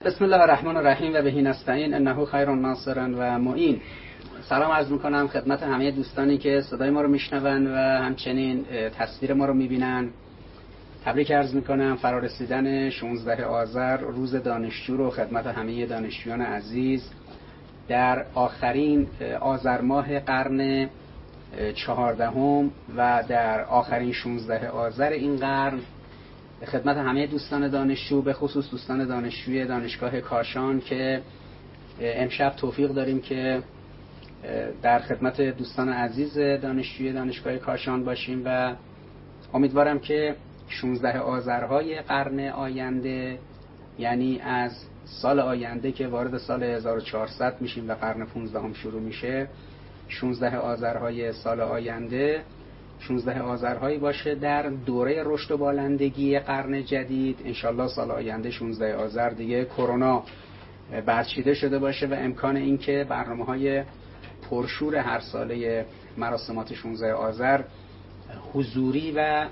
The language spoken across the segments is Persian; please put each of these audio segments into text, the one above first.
بسم الله الرحمن الرحیم و بهی نستعین انه خیر ناصر و معین. سلام عرض میکنم خدمت همه دوستانی که صدای ما رو میشنون و همچنین تصویر ما رو میبینن. تبریک عرض میکنم فرارسیدن 16 آذر روز دانشجو رو خدمت همه دانشجویان عزیز در آخرین آذر ماه قرن 14 و در آخرین 16 آذر این قرن خدمت همه دوستان دانشجو، به خصوص دوستان دانشجوی دانشگاه کاشان که امشب توفیق داریم که در خدمت دوستان عزیز دانشجوی دانشگاه کاشان باشیم و امیدوارم که 16 آذرهای قرن آینده، یعنی از سال آینده که وارد سال 1400 میشیم و قرن 15 شروع میشه، 16 آذرهای سال آینده 16 آذرهایی باشه در دوره رشد و بالندگی قرن جدید. انشالله سال آینده 16 آذر دیگه کرونا برچیده شده باشه و امکان این که برنامه‌های پرشور هر ساله مراسمات 16 آذر حضوری و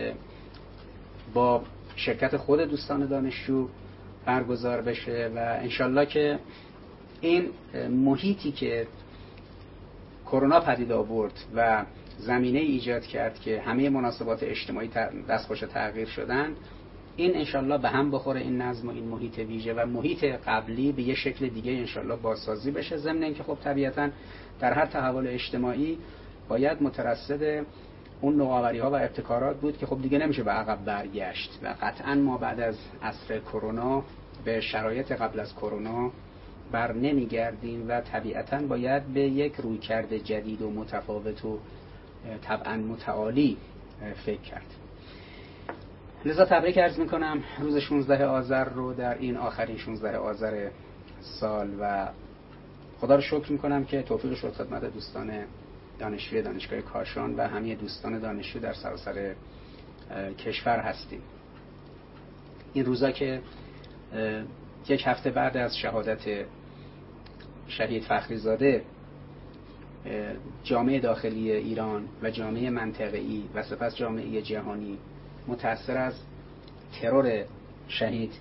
با شرکت خود دوستان دانشجو برگزار بشه و انشالله که این محیطی که کرونا پدید آورد و زمینه ایجاد کرد که همه مناسبات اجتماعی دستخوش تغییر شدن، این انشالله به هم بخوره، این نظم و این محیط ویژه و محیط قبلی به یه شکل دیگه انشالله بازسازی بشه. ضمن اینکه خب طبیعتاً در هر تحول اجتماعی باید مترصد اون نوآوری ها و ابتکارات بود که خب دیگه نمیشه به عقب برگشت و قطعاً ما بعد از عصر کرونا به شرایط قبل از کرونا بر نمیگردیم و طبیعتاً باید به یک رویکرد جدید و متفاوت و طبعاً متعالی فکر کرد. لذا تبریک عرض میکنم روز 16 آذر رو در این آخرین 16 آذر سال و خدا رو شکر میکنم که توفیق شد خدمت دوستان دانشجوی دانشگاه کاشان و همه دوستان دانشجو در سراسر کشور هستیم. این روزا که یک هفته بعد از شهادت شهید فخریزاده جامعه داخلی ایران و جامعه منطقه‌ای و سپس جامعه جهانی متأثر از ترور شهید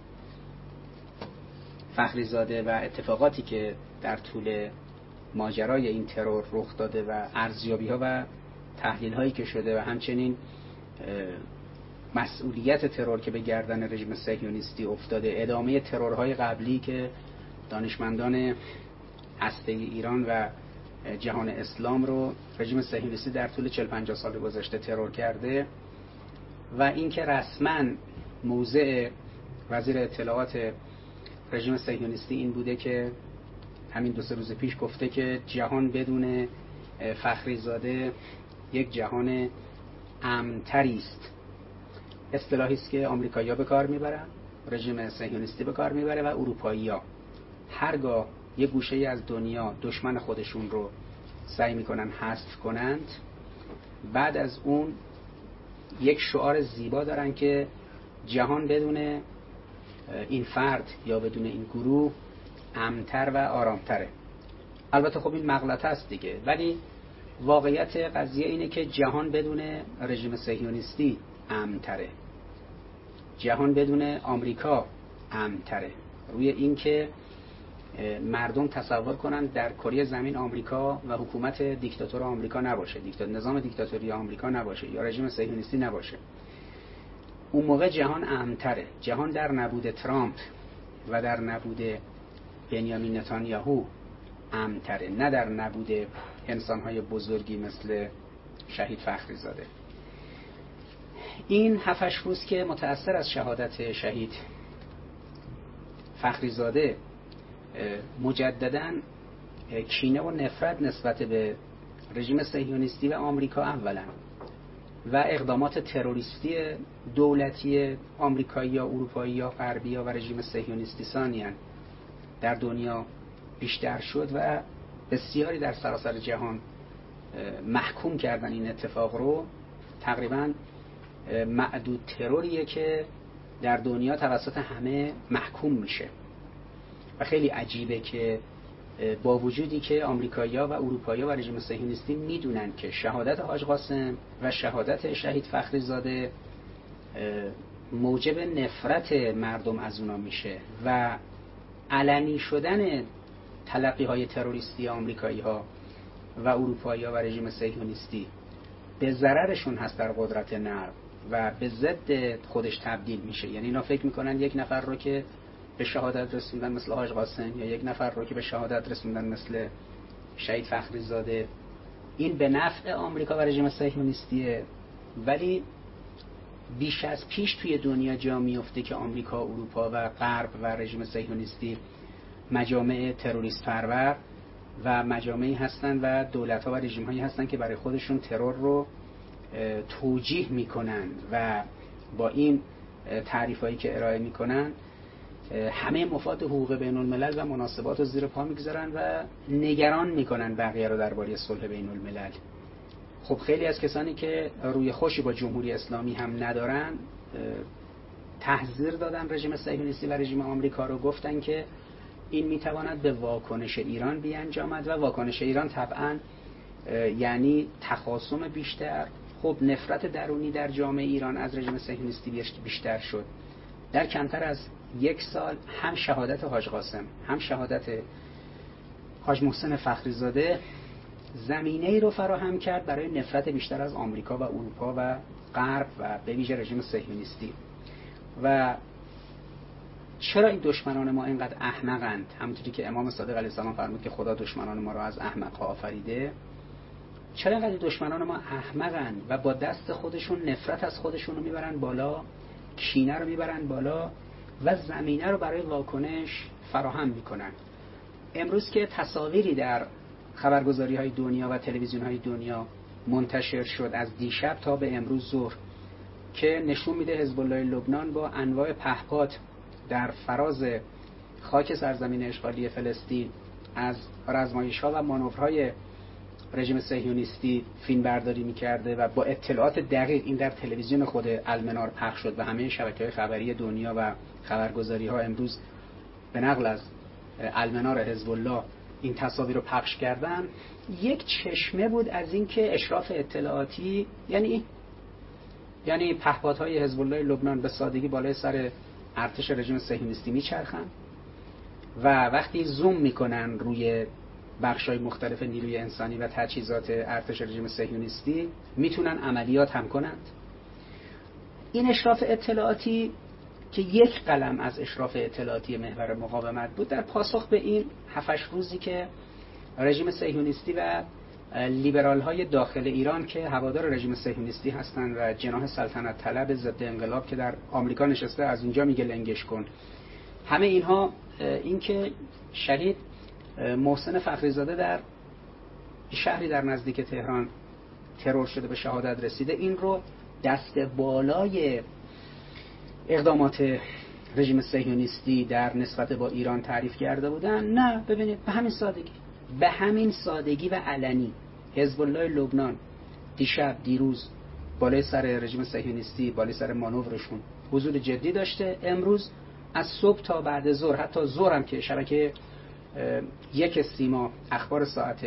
فخریزاده و اتفاقاتی که در طول ماجرای این ترور رخ داده و ارزیابی‌ها و تحلیل‌هایی که شده و همچنین مسئولیت ترور که به گردن رژیم صهیونیستی افتاده، ادامه ترورهای قبلی که دانشمندان هسته‌ای ایران و جهان اسلام رو رژیم صهیونیستی در طول 40-50 سال گذشته ترور کرده و اینکه رسما موضع وزیر اطلاعات رژیم صهیونیستی این بوده که همین 2-3 روز پیش گفته که جهان بدون فخریزاده یک جهان امن‌تری است. اصطلاحی است که آمریکایی‌ها به کار میبرن، رژیم صهیونیستی به کار میبره و اروپایی‌ها هرگاه یک گوشه‌ای از دنیا دشمن خودشون رو سعی میکنن حذف کنند، بعد از اون یک شعار زیبا دارن که جهان بدون این فرد یا بدون این گروه امن‌تر و آرام‌تره. البته خب این مغلطه است دیگه، ولی واقعیت قضیه اینه که جهان بدون رژیم صهیونیستی امن‌تره، جهان بدون آمریکا امن‌تره. روی این که مردم تصور کنن در کره زمین آمریکا و حکومت دیکتاتور آمریکا نباشه، نظام دیکتاتوری آمریکا نباشه یا رژیم صهیونیستی نباشه، اون موقع جهان امن‌تره. جهان در نبود ترامپ و در نبود بنیامین نتانیاهو امن‌تره، نه در نبود انسان‌های بزرگی مثل شهید فخریزاده. این 7-8 روز که متأثر از شهادت شهید فخریزاده مجدداً کینه و نفرت نسبت به رژیم صهیونیستی و آمریکا اولا و اقدامات تروریستی دولتی آمریکایی یا اروپایی یا غربی و رژیم صهیونیستی ثانیاً در دنیا بیشتر شد و بسیاری در سراسر جهان محکوم کردن این اتفاق رو. تقریباً معدود تروریه که در دنیا توسط همه محکوم میشه و خیلی عجیبه که با وجودی که آمریکایی‌ها و اروپایی‌ها و رژیم صهیونیستی میدونن که شهادت حاج قاسم و شهادت شهید علنی شدن تلقی‌های تروریستی آمریکایی‌ها و اروپایی‌ها و رژیم صهیونیستی به ضررشون هست در قدرت نرم و به ضد خودش تبدیل میشه. یعنی اینا فکر میکنن یک نفر رو که به شهادت رسوندن مثل حاج قاسم یا یک نفر رو که به شهادت رسوندن مثل شهید فخری زاده، این به نفع آمریکا و رژیم صهیونیستیه، ولی بیش از پیش توی دنیا جا میفته که آمریکا، اروپا و غرب و رژیم صهیونیستی مجامع تروریست پرور و مجامعی هستن و دولت‌ها و رژیم‌هایی هستن که برای خودشون ترور رو توجیه میکنن و با این تعریفایی که ارائه میکنن همه مفاد حقوق بین الملل و مناسبات رو زیر پا میگذارن و نگران میکنن بقیه رو درباره صلح بین الملل. خب خیلی از کسانی که روی خوشی با جمهوری اسلامی هم ندارن تحذیر دادن رژیم صهیونیستی و رژیم آمریکا رو، گفتن که این میتواند به واکنش ایران بیانجامد و واکنش ایران طبعا یعنی تخاصم بیشتر. خب نفرت درونی در جامعه ایران از رژیم صهیونیستی بیشتر شد. در کمتر از یک سال هم شهادت حاج قاسم هم شهادت حاج محسن فخری زاده زمینه‌ای رو فراهم کرد برای نفرت بیشتر از آمریکا و اروپا و غرب و به ویژه رژیم صهیونیستی. و چرا این دشمنان ما اینقدر احمقند؟ همونطوری که امام صادق علیه السلام فرمود که خدا دشمنان ما رو از احمق آفریده. چرا اینقدر دشمنان ما احمقند و با دست خودشون نفرت از خودشون رو میبرن بالا، کینه رو میبرن بالا و زمینه رو برای واکنش فراهم میکنن؟ امروز که تصاویری در خبرگزاری‌های دنیا و تلویزیون‌های دنیا منتشر شد از دیشب تا به امروز ظهر که نشون میده حزب الله لبنان با انواع پهپاد در فراز خاک سرزمین اشغالی فلسطین از آزمایش‌ها و مانورهای رژیم صهیونیستی فیلم برداری می‌کرده و با اطلاعات دقیق این در تلویزیون خود المنار پخش شد و همه شبکه‌های خبری دنیا و خبرگزاری‌ها امروز به نقل از المنار حزب الله این تصاویر رو پخش کردن. یک چشمه بود از اینکه اشراف اطلاعاتی یعنی پهپادهای حزب الله لبنان به سادگی بالای سر ارتش رژیم صهیونیستی میچرخن و وقتی زوم میکنن روی بخش‌های مختلف نیروی انسانی و تجهیزات ارتش رژیم صهیونیستی میتونن عملیات هم کنند. این اشراف اطلاعاتی که یک قلم از اشراف اطلاعاتی محور مقاومت بود، در پاسخ به این 7-8 روزی که رژیم صهیونیستی و لیبرال‌های داخل ایران که هوادار رژیم صهیونیستی هستند و جناح سلطنت طلب ضد انقلاب که در آمریکا نشسته از اونجا میگه لنگش کن، همه اینها این که شهید محسن فخری زاده در شهری در نزدیک تهران ترور شده به شهادت رسیده، این رو دست بالای اقدامات رژیم صهیونیستی در نسبت با ایران تعریف کرده بودن. نه، ببینید به همین سادگی و علنی حزب الله لبنان دیروز بالای سر رژیم صهیونیستی، بالای سر مانورشون حضور جدی داشته. امروز از صبح تا بعد ظهر، حتی ظهر هم که شبکه یک سیما اخبار ساعت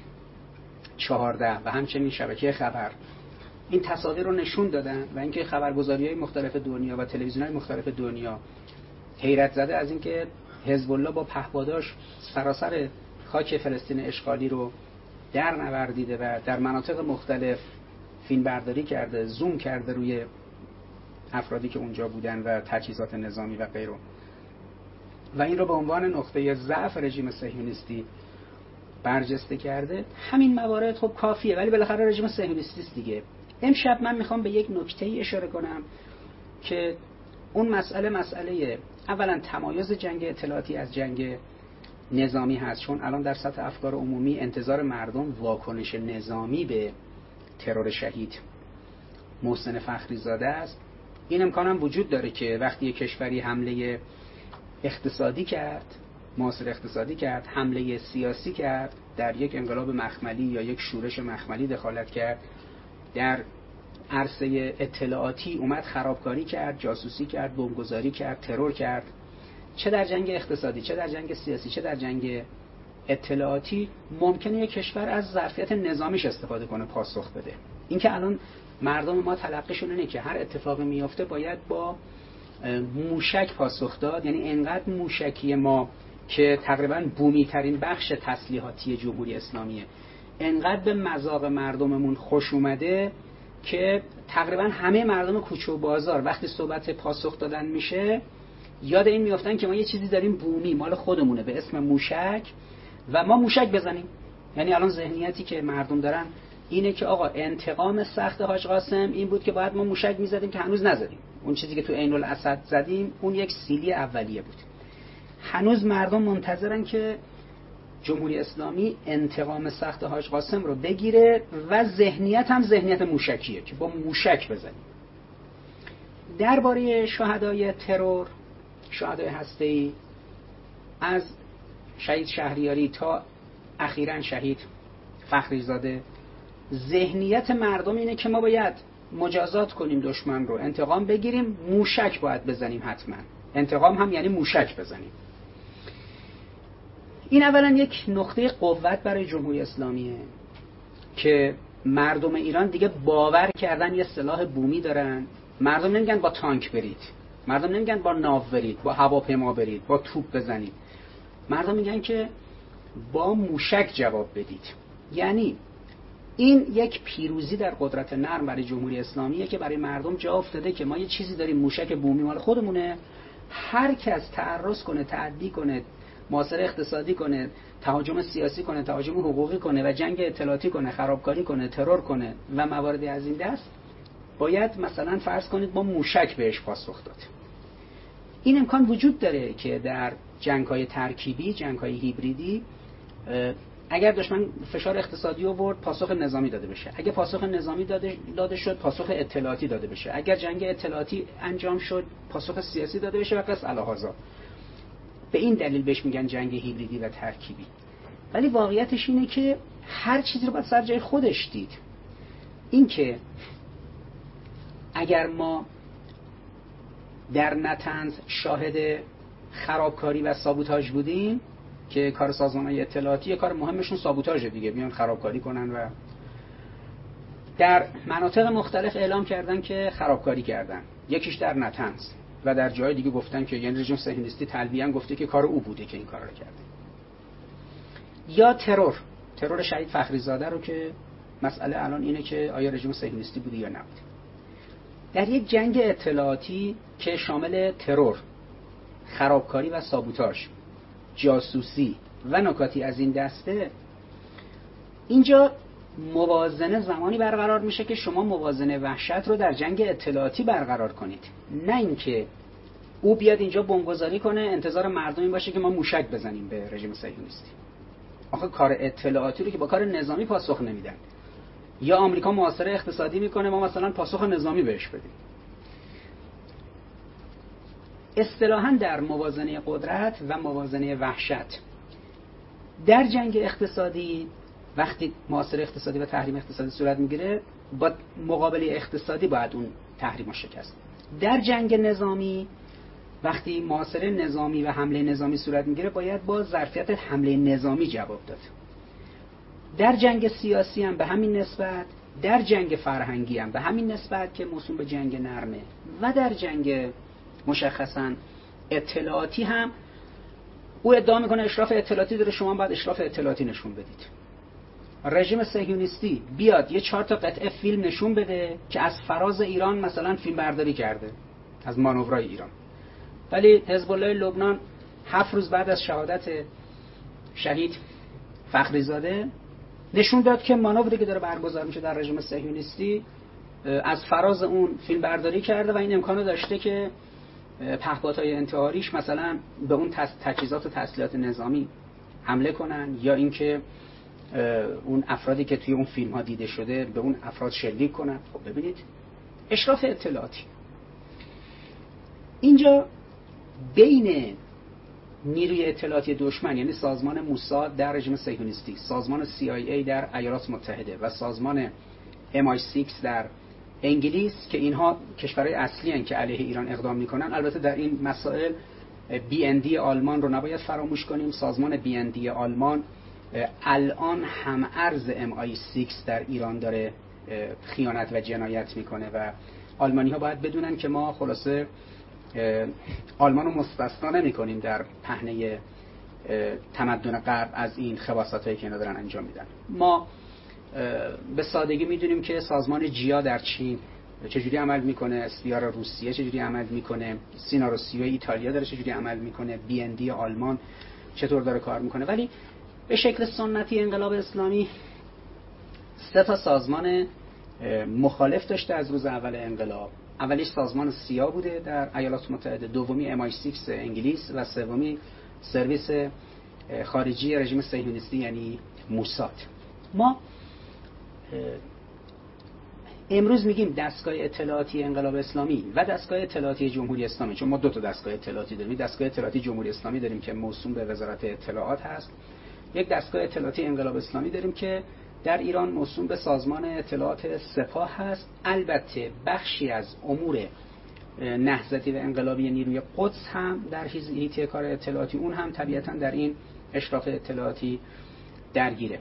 14 و همچنین شبکه خبر این تصاویر رو نشون دادن و اینکه خبرگزاری‌های مختلف دنیا و تلویزیون‌های مختلف دنیا حیرت زده از اینکه حزب الله با پهپاداش سراسر خاک فلسطین اشغالی رو در نوردیده و در مناطق مختلف فیلم برداری کرده، زوم کرده روی افرادی که اونجا بودن و تجهیزات نظامی و غیره، و این رو به عنوان نقطه ضعف رژیم صهیونیستی برجسته کرده. همین موارد خب کافیه، ولی بالاخره رژیم صهیونیستی است دیگه. امشب من میخوام به یک نکته‌ای اشاره کنم که اون مسئله اولا تمایز جنگ اطلاعاتی از جنگ نظامی هست، چون الان در سطح افکار عمومی انتظار مردم واکنش نظامی به ترور شهید محسن فخری زاده است. این امکان هم وجود داره که وقتی یک کشوری حمله اقتصادی کرد، معاصر اقتصادی کرد، حمله سیاسی کرد، در یک انقلاب مخملی یا یک شورش مخملی دخالت کرد، در عرصه اطلاعاتی اومد خرابکاری کرد، جاسوسی کرد، بمبگذاری کرد، ترور کرد، چه در جنگ اقتصادی، چه در جنگ سیاسی، چه در جنگ اطلاعاتی، ممکنه یک کشور از ظرفیت نظامیش استفاده کنه پاسخ بده. اینکه الان مردم ما تلقیشون اینه که هر اتفاقی میفته باید با موشک پاسخ داد، یعنی انقدر موشکی ما که تقریبا بومی ترین بخش تسلیحاتی جمهوری اسلامیه انقدر به مذاق مردممون خوش اومده که تقریبا همه مردم کوچه و بازار وقتی صحبت پاسخ دادن میشه یاد این میافتن که ما یه چیزی داریم بومی مال خودمونه به اسم موشک و ما موشک بزنیم. یعنی الان ذهنیتی که مردم دارن اینه که آقا انتقام سخت حاج قاسم این بود که باید ما موشک میزدیم که هنوز نزدیم. اون چیزی که تو عین الاسد زدیم اون یک سیلی اولیه بود. هنوز مردم منتظرن که جمهوری اسلامی انتقام سخت حاج قاسم رو بگیره و ذهنیت هم ذهنیت موشکیه که با موشک بزنیم. درباره شهدای ترور، شهدای هسته‌ای، از شهید شهریاری تا اخیراً شهید فخریزاده، ذهنیت مردم اینه که ما باید مجازات کنیم دشمن رو، انتقام بگیریم، موشک باید بزنیم حتما. انتقام هم یعنی موشک بزنیم. این اولا یک نقطه قوت برای جمهوری اسلامیه که مردم ایران دیگه باور کردن یه سلاح بومی دارن. مردم نمیگن با تانک برید، مردم نمیگن با ناو برید، با هواپیما برید، با توپ بزنید. مردم میگن که با موشک جواب بدید. یعنی این یک پیروزی در قدرت نرم برای جمهوری اسلامیه که برای مردم جا افتاده که ما یه چیزی داریم، موشک بومی مال خودمونه. هر کس تعرض کنه، تعدی کنه، محاصره اقتصادی کنه، تهاجم سیاسی کنه، تهاجم حقوقی کنه و جنگ اطلاعاتی کنه، خرابکاری کنه، ترور کنه و مواردی از این دست، باید مثلا فرض کنید با موشک بهش پاسخ داد. این امکان وجود داره که در جنگ‌های ترکیبی، جنگ‌های هیبریدی، اگر دشمن فشار اقتصادی آورد پاسخ نظامی داده بشه، اگر پاسخ نظامی داده شد پاسخ اطلاعاتی داده بشه، اگر جنگ اطلاعاتی انجام شد پاسخ سیاسی داده بشه و قص الهازا. به این دلیل بهش میگن جنگ هیبریدی و ترکیبی. ولی واقعیتش اینه که هر چیزی رو باید سر جای خودش دید. این که اگر ما در نطنز شاهد خرابکاری و سابوتاژ بودیم که کار سازمان‌های اطلاعاتی کار مهمشون سابوتاژه دیگه، بیان خرابکاری کنن و در مناطق مختلف اعلام کردن که خرابکاری کردن. یکیش در نطنز و در جای دیگه گفتن که یعنی رژیم صهیونیستی تلویحاً گفته که کار او بوده که این کارا رو کرده. یا ترور شهید فخریزاده رو که مسئله الان اینه که آیا رژیم صهیونیستی بوده یا نبوده. در یک جنگ اطلاعاتی که شامل ترور، خرابکاری و سابوتاژ، جاسوسی و نکاتی از این دسته، اینجا موازنه زمانی برقرار میشه که شما موازنه وحشت رو در جنگ اطلاعاتی برقرار کنید، نه اینکه او بیاد اینجا بمبگذاری کنه انتظار مردمی باشه که ما موشک بزنیم به رژیم صهیونیستی. آخه کار اطلاعاتی رو که با کار نظامی پاسخ نمیدن. یا آمریکا محاصره اقتصادی میکنه ما مثلا پاسخ نظامی بهش بدیم. اصطلاحاً در موازنه قدرت و موازنه وحشت در جنگ اقتصادی وقتی محاصره اقتصادی و تحریم اقتصادی صورت میگیره با مقابله اقتصادی باید اون تحریم شکست. در جنگ نظامی وقتی محاصره نظامی و حمله نظامی صورت میگیره باید با ظرفیت حمله نظامی جواب داد. در جنگ سیاسی هم به همین نسبت، در جنگ فرهنگی هم به همین نسبت که موسوم به جنگ نرمه و در جنگ مشخصاً اطلاعاتی هم او ادعا میکنه اشراف اطلاعاتی داره، شما باید اشراف اطلاعاتی نشون بدید. رژیم صهیونیستی بیاد یه 4 تا قطعه فیلم نشون بده که از فراز ایران مثلا فیلم برداری کرده از مانورای ایران، ولی حزب الله لبنان 7 روز بعد از شهادت شهید فخریزاده نشون داد که مانوری که داره برگزار میشه در رژیم صهیونیستی از فراز اون فیلم برداری کرده و این امکانو داشته که پهپادهای انتحاریش مثلا به اون تجهیزات و تسلیحات نظامی حمله کنن یا اینکه اون افرادی که توی اون فیلم ها دیده شده به اون افراد شلیک کنن. خب ببینید اشراف اطلاعاتی اینجا بین نیروی اطلاعاتی دشمن یعنی سازمان موساد در رژیم صهیونیستی، سازمان CIA در ایالات متحده و سازمان MI6 در انگلیس که اینها کشورهای اصلی هستند که علیه ایران اقدام میکنن. البته در این مسائل BND آلمان رو نباید فراموش کنیم. سازمان BND آلمان الان هم ارز MI6 در ایران داره خیانت و جنایت میکنه و آلمانی ها باید بدونن که ما خلاصه آلمان رو مستثنا نمی کنیم در پهنه تمدن غرب از این خباثت‌هایی که اینا دارن انجام میدن. ما به سادگی میدونیم که سازمان جیا در چین چجوری عمل میکنه، اسپیار روسیه چجوری عمل میکنه، سیناروسیو ایتالیا داره چجوری عمل میکنه، BND آلمان چطور داره کار میکنه. ولی به شکل سنتی انقلاب اسلامی 3 تا سازمان مخالف داشته از روز اول انقلاب. اولیش سازمان سیا بوده در ایالات متحده، دومی MI6 انگلیس و سومی سرویس خارجی رژیم صهیونیستی یعنی موساد. ما امروز میگیم دستگاه اطلاعاتی انقلاب اسلامی و دستگاه اطلاعاتی جمهوری اسلامی، چون ما 2 تا دستگاه اطلاعاتی داریم. دستگاه اطلاعاتی جمهوری اسلامی داریم که موسوم به وزارت اطلاعات هست، یک دستگاه اطلاعاتی انقلاب اسلامی داریم که در ایران موسوم به سازمان اطلاعات سپاه هست. البته بخشی از امور نهضتی و انقلابی نیروی قدس هم در حیطه کار اطلاعاتی اون هم طبیعتاً در این اشراف اطلاعاتی درگیره.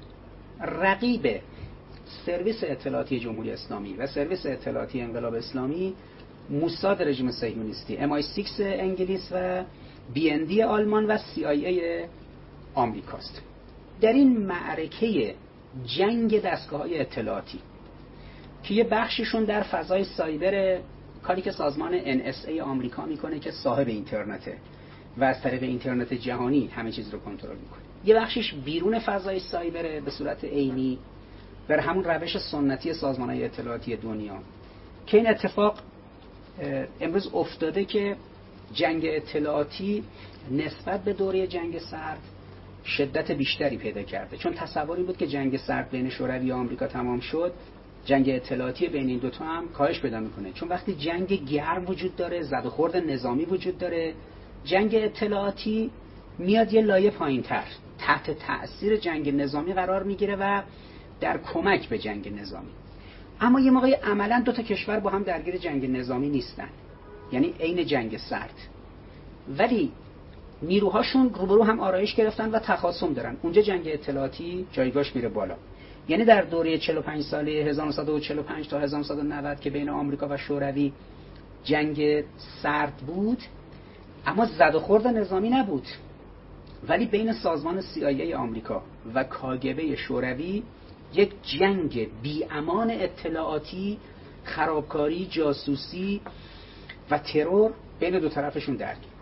رقیب سرویس اطلاعاتی جمهوری اسلامی و سرویس اطلاعاتی انقلاب اسلامی موساد رژیم صهیونیستی، MI6 انگلیس و BND آلمان و CIA آمریکاست. در این معرکه جنگ دستگاه‌های اطلاعاتی که یه بخششون در فضای سایبر، کاری که سازمان NSA آمریکا میکنه که صاحب اینترنته و از طریق اینترنت جهانی همه چیز رو کنترل میکنه، یه بخشش بیرون فضای سایبر به صورت عینی بر همون روش سنتی سازمان‌های اطلاعاتی دنیا، که این اتفاق امروز افتاده که جنگ اطلاعاتی نسبت به دوره جنگ سرد شدت بیشتری پیدا کرده. چون تصوری بود که جنگ سرد بین شوروی و آمریکا تمام شد، جنگ اطلاعاتی بین این 2 تا هم کاهش پیدا میکنه. چون وقتی جنگ گرم وجود داره، زد و خورد نظامی وجود داره، جنگ اطلاعاتی میاد یه لایه پایین‌تر تحت تأثیر جنگ نظامی قرار میگیره و در کمک به جنگ نظامی. اما یه موقعی عملاً 2 تا کشور با هم درگیر جنگ نظامی نیستن، یعنی عین جنگ سرد، ولی نیروهاشون روبرو هم آرایش گرفتن و تخاصم دارن. اونجا جنگ اطلاعاتی جایگاهش میره بالا. یعنی در دوره 45 ساله 1945 تا 1990 که بین آمریکا و شوروی جنگ سرد بود، اما زد و خورد نظامی نبود، ولی بین سازمان CIA آمریکا و KGB شوروی یک جنگ بی‌امان اطلاعاتی، خرابکاری، جاسوسی و ترور بین 2 طرفشون درگیر بود.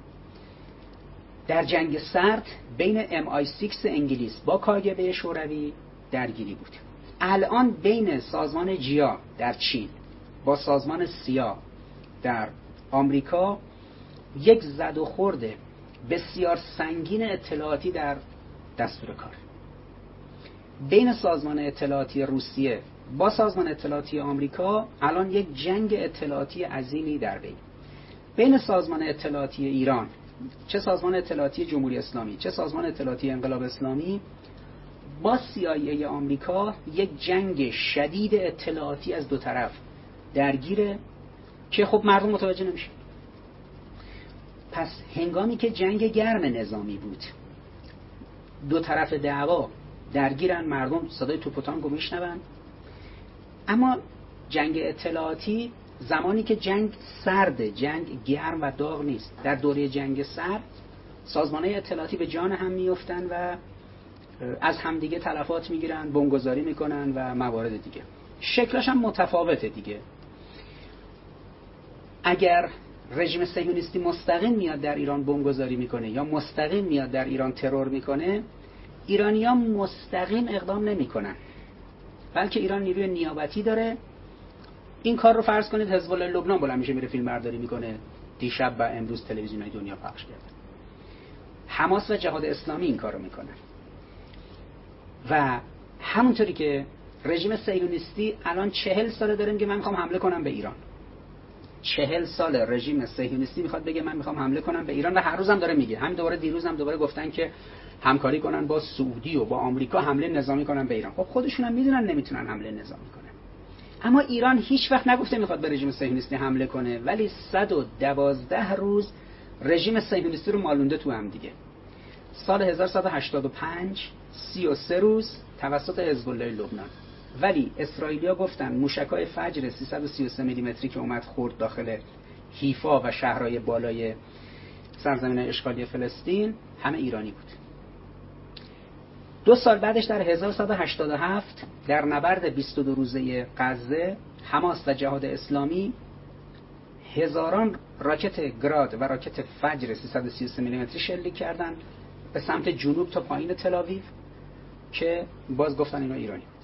در جنگ سرد بین MI6 انگلیس با KGB شوروی درگیری بود. الان بین سازمان جیا در چین با سازمان سیا در آمریکا یک زد و خورد بسیار سنگین اطلاعاتی در دستور کار. بین سازمان اطلاعاتی روسیه با سازمان اطلاعاتی آمریکا الان یک جنگ اطلاعاتی عظیمی در بین. بین سازمان اطلاعاتی ایران، چه سازمان اطلاعاتی جمهوری اسلامی چه سازمان اطلاعاتی انقلاب اسلامی، با CIA آمریکا یک جنگ شدید اطلاعاتی از 2 طرف درگیره که خب مردم متوجه نمیشه. پس هنگامی که جنگ گرم نظامی بود، 2 طرف دعوا درگیرن، مردم صدای توپ و تانک رو میشنون. اما جنگ اطلاعاتی زمانی که جنگ سرده، جنگ گرم و داغ نیست، در دوره جنگ سرد سازمان‌های اطلاعاتی به جان هم میافتن و از همدیگه تلفات میگیرن، بمبگذاری میکنن و موارد دیگه. شکلش هم متفاوته دیگه. اگر رژیم صهیونیستی مستقیم میاد در ایران بمبگذاری میکنه یا مستقیم میاد در ایران ترور میکنه، ایرانی‌ها مستقیم اقدام نمیکنن، بلکه ایران نیروی نیابتی داره. این کار رو فرض کنید حزب الله لبنان بلند میشه میره فیلم برداری میکنه، دیشب و امروز تلویزیون‌های دنیا پخش کردن. حماس و جهاد اسلامی این کارو میکنن. و همونطوری که رژیم صهیونیستی الان 40 ساله داره میگه من میخوام حمله کنم به ایران. 40 سال رژیم صهیونیستی میخواد بگه من میخوام حمله کنم به ایران و هر روزم داره میگه. همین دوباره دیروز هم دوباره گفتن که همکاری کنن با سعودی و با آمریکا حمله نظامی کنن به ایران. خب خودشون هم میدونن نمیتونن حمله نظامی کنن. اما ایران هیچ وقت نگفته میخواد به رژیم صهیونیستی حمله کنه، ولی 112 روز رژیم صهیونیستی رو مالونده تو هم دیگه. سال 1185 33 روز توسط حزب الله لبنان. ولی اسرائیلیا گفتن موشک‌های فجر 333 میلیمتری که اومد خورد داخل حیفا و شهرهای بالای سرزمین اشغالی فلسطین همه ایرانی بود. 2 سال بعدش در 1187 در نبرد 22 روزه غزه، حماس و جهاد اسلامی هزاران راکت گراد و راکت فجر 333 میلیمتری شلیک کردند به سمت جنوب تا پایین تل‌آویو که باز گفتن اینا ایرانی بود.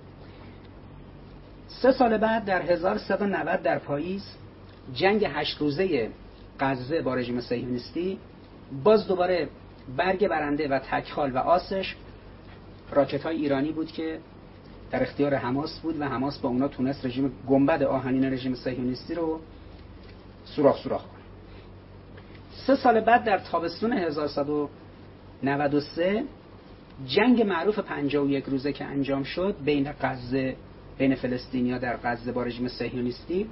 3 سال بعد در 1390 در پاییز جنگ 8 روزه غزه با رژیم صهیونیستی، باز دوباره برگ برنده و تک‌خال و آسش راکت‌های ایرانی بود که در اختیار حماس بود و حماس با اونا تونست رژیم گنبد آهنین رژیم صهیونیستی رو سوراخ کنه. 3 سال بعد در تابستون 1193 جنگ معروف 51 روزه که انجام شد بین فلسطینیا در غزه با رژیم صهیونیستی،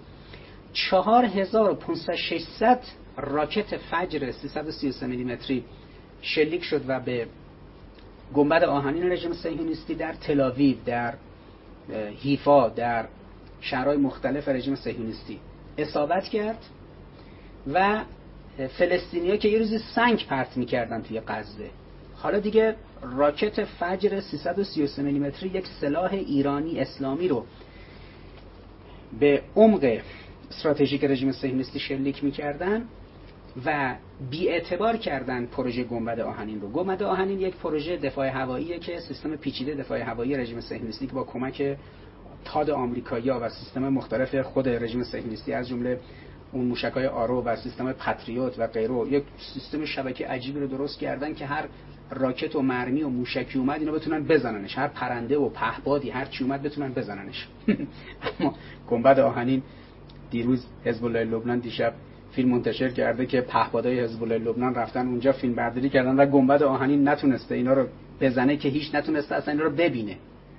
4500 راکت فجر 333 میلیمتری شلیک شد و به گنبد آهنین رژیم صهیونیستی در تل‌آویو، در حیفا، در شهرهای مختلف رژیم صهیونیستی اصابت کرد و فلسطینی‌ها که یه روزی سنگ پرت می‌کردن توی غزه، حالا دیگه راکت فجر 333 میلیمتری، یک سلاح ایرانی اسلامی رو به عمق استراتژیک رژیم صهیونیستی شلیک می‌کردن و بی‌اعتبار کردن پروژه گنبد آهنین رو. گنبد آهنین یک پروژه دفاع هواییه که سیستم پیچیده دفاع هوایی رژیم صهیونیستی که با کمک تاد آمریکایی‌ها و سیستم مختلف خود رژیم صهیونیستی از جمله اون موشک‌های آرو و سیستم پاتریوت و غیره، یک سیستم شبکه عجیبی رو درست کردن که هر راکت و مرمی و موشکی اومد اینا بتونن بزننش، هر پرنده و پهپادی هر چی اومد بتونن بزننش. اما گنبد آهنین، دیروز حزب الله لبنان دیشب فیلم منتشر کرده که پهپادهای حزب الله لبنان رفتن اونجا فیلم برداری کردن و گنبد آهنین نتونسته اینا رو بزنه، که هیچ نتونسته اصلا اینا رو ببینه.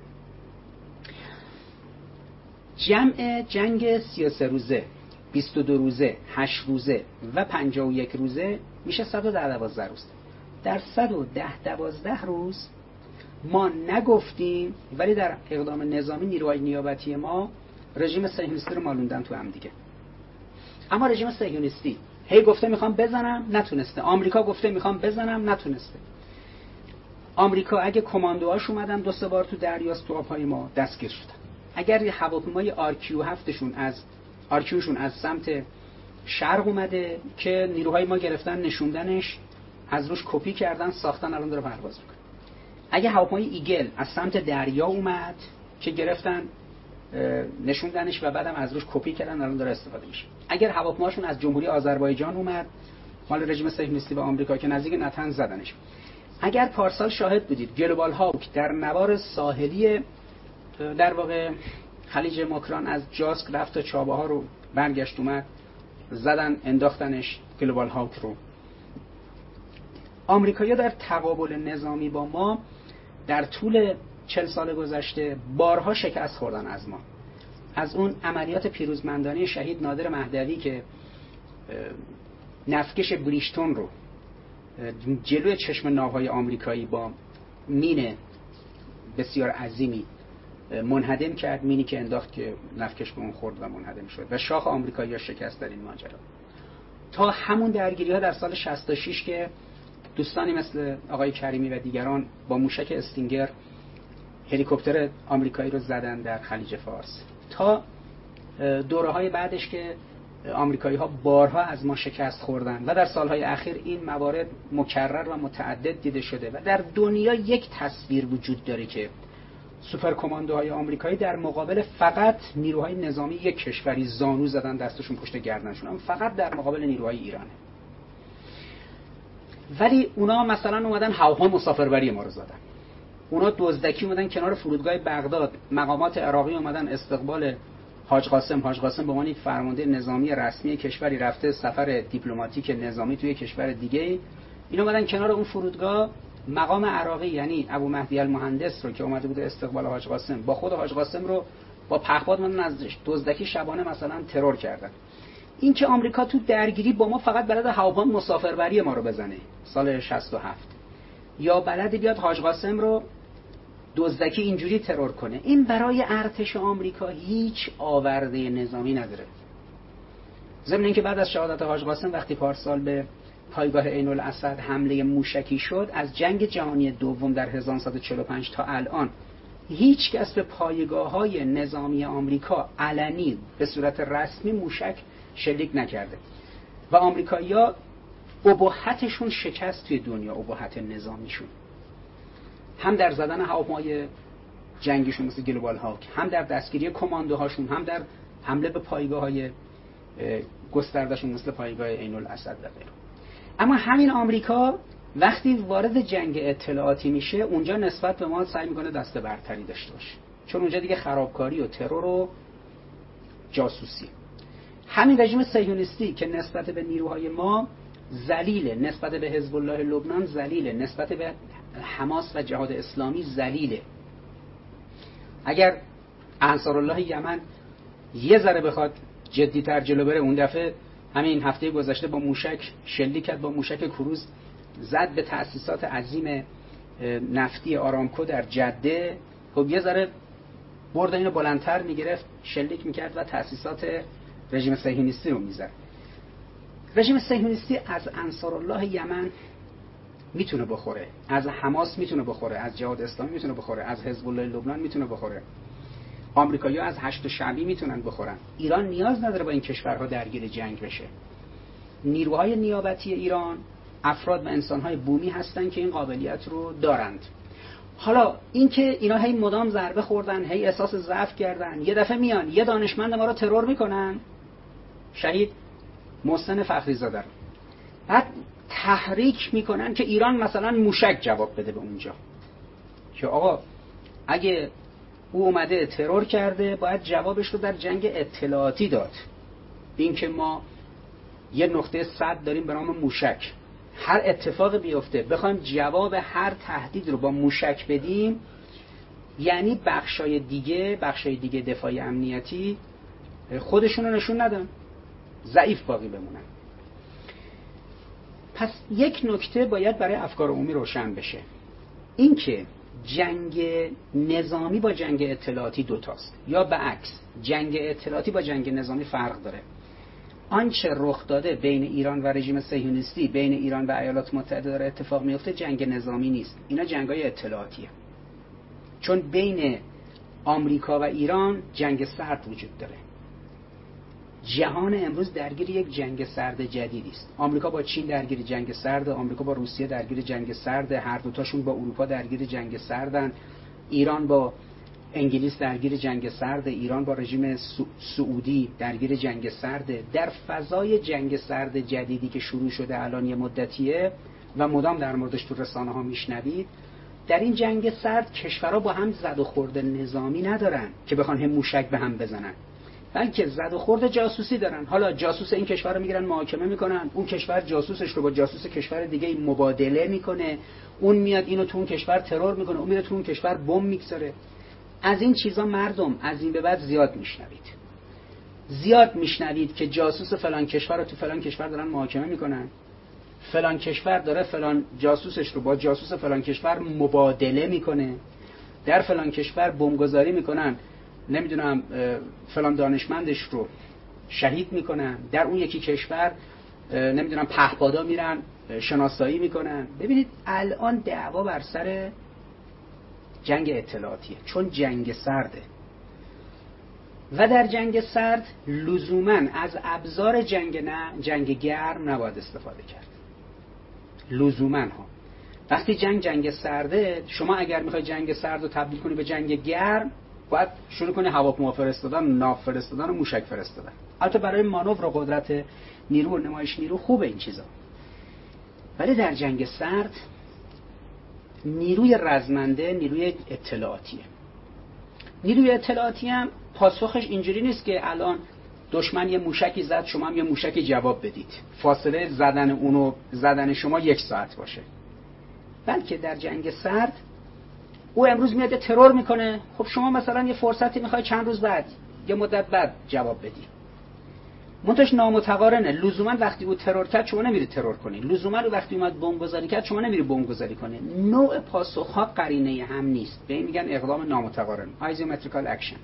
جمع جنگ 33 روزه، 22 روزه، 8 روزه و 51 روزه میشه 112 روز. در 112 روز ما نگفتیم، ولی در اقدام نظامی نیروهای نیابتی ما رژیم صهیونیستی رو مالوندن تو هم دیگه. اما رژیم صهیونیستی هی گفته میخوام بزنم، نتونسته. آمریکا گفته میخوام بزنم، نتونسته. آمریکا اگه کماندوهاش اومدن 2-3 بار تو دریاست تو آبهای ما دستگیر شدن. اگر یه هواپیمای آرکیوشون از سمت شرق اومده که نیروهای ما گرفتن نشوندنش، از روش کپی کردن ساختن، الان داره پرواز میکنه. اگه هواپیمای ایگل از سمت دریا اومد که گرفتن نشوندنش و بعدم از روش کپی کردن، الان داره استفاده میشه. اگر هواپیماشون از جمهوری آذربایجان اومد، مال رژیم صهیونیستی و آمریکا، که نزدیک نتنز زدنش. اگر پارسال شاهد بودید گلوبال هاوک در نوار ساحلی در واقع خلیج مکران از جاسک رفت تا چابهار رو برگشت اومد، زدن انداختنش گلوبال هاوک رو. آمریکایی‌ها در تقابل نظامی با ما در طول 40 سال گذشته بارها شکست خوردن از ما. از اون عملیات پیروزمندانه شهید نادر مهدوی که نفتکش بریشتون رو جلوی چشم ناوهای آمریکایی با مین بسیار عظیمی منهدم کرد، مینی که انداخت که نفتکش به اون خورد و منهدم شد و شاخ آمریکایی‌ها شکست در این ماجرا، تا همون درگیری‌ها در سال 66 که دوستانی مثل آقای کریمی و دیگران با موشک استینگر هلیکوپتر آمریکایی رو زدن در خلیج فارس، تا دوره‌های بعدش که آمریکایی‌ها بارها از ما شکست خوردن و در سالهای اخیر این موارد مکرر و متعدد دیده شده و در دنیا یک تصویر وجود داره که سوپرکماندوهای آمریکایی در مقابل فقط نیروهای نظامی یک کشوری زانو زدن، دستشون پشت گردنشون، اما فقط در مقابل نیروهای ایرانه. ولی اونا مثلا اومدن هواپیمای مسافربری ما رو زدن، اونا دزدکی اومدن کنار فرودگاه بغداد، مقامات عراقی اومدن استقبال حاج قاسم به عنوان یک فرمانده نظامی رسمی کشوری رفته سفر دیپلماتیک نظامی توی کشور دیگه، اینا اومدن کنار اون فرودگاه مقام عراقی یعنی ابو مهدی المهندس رو که اومده بود استقبال حاج قاسم با خود حاج قاسم رو با پهپاد من ازش دزدکی شبانه مثلا ترور کردن. این که آمریکا تو درگیری با ما فقط بلد هواپیمای مسافربری ما رو بزنه سال 67، یا بلد بیاد حاج قاسم رو دزدکی اینجوری ترور کنه، این برای ارتش آمریکا هیچ آورده نظامی نداره. ضمن اینکه بعد از شهادت حاج قاسم وقتی پارسال به پایگاه عین الاسد حمله موشکی شد، از جنگ جهانی دوم در 1945 تا الان هیچ کس به پایگاه‌های نظامی آمریکا علنی به صورت رسمی موشک شلیک نکرده و آمریکایی‌ها ابهتشون شکست توی دنیا، ابهت نظامیشون، هم در زدن هواپیمای جنگیشون مثل گلوبال هاک، هم در دستگیری کماندوهاشون، هم در حمله به پایگاه‌های گستردهشون مثل پایگاه عین الاسد و غیره. اما همین آمریکا وقتی وارد جنگ اطلاعاتی میشه، اونجا نسبت به ما سعی میکنه دست برتری داشته باشه، چون اونجا دیگه خرابکاری و ترور و جاسوسی. همین رژیم صهیونیستی که نسبت به نیروهای ما ذلیله، نسبت به حزب الله لبنان ذلیله، نسبت به حماس و جهاد اسلامی ذلیله. اگر انصارالله یمن یه ذره بخواد جدی‌تر جلو بره، اون دفعه همین هفته گذشته با موشک شلیک کرد، با موشک کروز زد به تأسیسات عظیم نفتی آرامکو در جده. خب یه ذره برد اینو بلندتر میگرفت، شلیک میکرد و تأسیسات رژیم صهیونیستی رو میزد. رژیم صهیونیستی از انصارالله یمن میتونه بخوره، از حماس میتونه بخوره، از جهاد اسلامی میتونه بخوره، از حزب الله لبنان میتونه بخوره، آمریکایی‌ها از هشت شعبی میتونن بخورن. ایران نیاز نداره با این کشورها درگیر جنگ بشه. نیروهای نیابتی ایران افراد و انسان‌های بومی هستن که این قابلیت رو دارند. حالا اینکه اینا هی مدام ضربه خوردن، هی احساس ضعف کردن، یه دفعه میان یه دانشمند ما رو ترور میکنن، شهید محسن فخریزاده رو، بعد تحریک میکنن که ایران مثلا موشک جواب بده به اونجا، که آقا اگه او اومده ترور کرده باید جوابش رو در جنگ اطلاعاتی داد. این که ما یه نقطه صد داریم به نام موشک، هر اتفاق بیفته بخوایم جواب هر تهدید رو با موشک بدیم، یعنی بخشای دیگه دفاعی امنیتی خودشون رو نشون ندن، ضعیف باقی بمونن. پس یک نکته باید برای افکار عمومی روشن بشه، این که جنگ نظامی با جنگ اطلاعاتی دوتاست، یا به عکس جنگ اطلاعاتی با جنگ نظامی فرق داره. آنچه رخ داده بین ایران و رژیم صهیونیستی، بین ایران و ایالات متحده داره اتفاق میفته، جنگ نظامی نیست، اینا جنگای اطلاعاتیه. چون بین آمریکا و ایران جنگ سرد وجود داره. جهان امروز درگیر یک جنگ سرد جدیدی است. آمریکا با چین درگیر جنگ سرد، آمریکا با روسیه درگیر جنگ سرد، هر دوتاشون با اروپا درگیر جنگ سردن. ایران با انگلیس درگیر جنگ سرد، ایران با رژیم سعودی درگیر جنگ سرد. در فضای جنگ سرد جدیدی که شروع شده الان یه مدتیه و مدام در موردش تو رسانه‌ها میشنوید، در این جنگ سرد کشورها با هم زد و خورد نظامی ندارن که بخوان هم موشک به هم بزنن، بلکه زد و خورد جاسوسی دارن. حالا جاسوس این کشور رو میگیرن محاکمه میکنن، اون کشور جاسوسش رو با جاسوس کشور دیگه مبادله میکنه، اون میاد اینو تو اون کشور ترور میکنه، اون میره تو اون کشور بمب میگذاره. از این چیزا مردم از این به بعد زیاد میشنوید که جاسوس فلان کشور رو تو فلان کشور دارن محاکمه میکنن، فلان کشور داره فلان جاسوسش رو با جاسوس فلان کشور مبادله میکنه، در فلان کشور بمبگذاری میکنن، نمیدونم فلان دانشمندش رو شهید میکنن، در اون یکی کشور نمیدونم پهپادا میرن شناسایی میکنن. ببینید الان دعوا بر سر جنگ اطلاعاتیه، چون جنگ سرده و در جنگ سرد لزوماً از ابزار جنگ گرم نباید استفاده کرد. لزوماً ها وقتی جنگ سرده، شما اگر میخوای جنگ سرد رو تبدیل کنی به جنگ گرم، باید شروع کنی هواپیما فرستادن، ناو فرستادن و موشک فرستادن. البته برای مانور و قدرت نیرو و نمایش نیرو خوبه این چیزا، ولی در جنگ سرد نیروی رزمنده نیروی اطلاعاتیه. نیروی اطلاعاتی هم پاسخش اینجوری نیست که الان دشمن یه موشکی زد شما هم یه موشکی جواب بدید، فاصله زدن اونو زدن شما 1 ساعت باشه، بلکه در جنگ سرد او امروز میاد ترور میکنه، خب شما مثلا یه فرصتی میخوای چند روز بعد یه مدت بعد جواب بدی. منتش نامتقارنه. لزوما وقتی او ترور کرد شما نمیری ترور کنی، لزوما وقتی اومد بمبگذاری کرد شما نمیری بمبگذاری کنی. نوع پاسخها قرینه هم نیست، به این میگن اقدام نامتقارن، آیزومتریکال اکشن.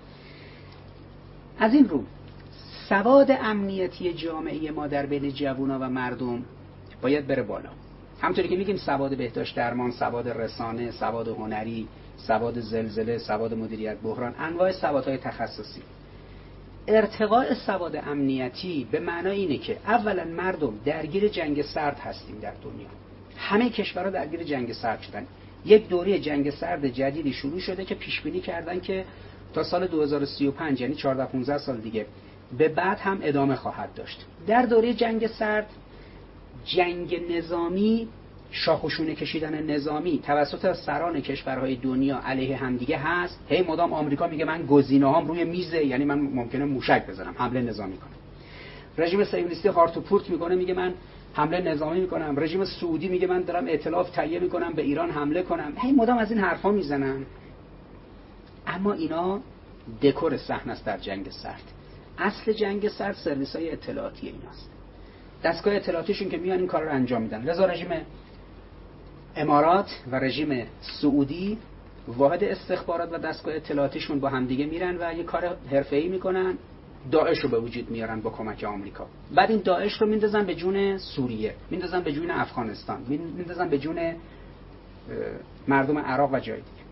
از این رو سواد امنیتی جامعه ما در بین جوونا و مردم باید بره بالا. همونطوری که میگیم سواد بهداشت درمان، سواد رسانه، سواد هنری، سواد زلزله، سواد مدیریت بحران، انواع سوادهای تخصصی. ارتقاء سواد امنیتی به معنای اینه که اولا مردم درگیر جنگ سرد هستیم در دنیا. همه کشورها درگیر جنگ سرد شدن. یک دوره جنگ سرد جدیدی شروع شده که پیش بینی کردن که تا سال 2035 یعنی 14-15 سال دیگه به بعد هم ادامه خواهد داشت. در دوره جنگ سرد جنگ نظامی، شاخ و شونه کشیدن نظامی توسط سران کشورهای دنیا علیه همدیگه هست. هی مدام آمریکا میگه من گزینه‌هام روی میزه، یعنی من ممکنه موشک بزنم، حمله نظامی کنم. رژیم صهیونیستی هارت و پورت میکنه، میگه من حمله نظامی میکنم. رژیم سعودی میگه من دارم ائتلاف تهیه میکنم به ایران حمله کنم. هی مدام از این حرفا میزنن. اما اینا دکور صحنه است در جنگ سرد. اصل جنگ سرد سرویس‌های اطلاعاتی ایناست. دستگاه اطلاعاتیشون که میان این کار رو انجام میدن. لذا رژیم امارات و رژیم سعودی واحد استخبارات و دستگاه اطلاعاتیشون با همدیگه میرن و یه کار حرفه‌ای میکنن، داعش رو به وجود میارن با کمک آمریکا. بعد این داعش رو میندازن به جون سوریه، میندازن به جون افغانستان، میندازن به جون مردم عراق و جای دیگه.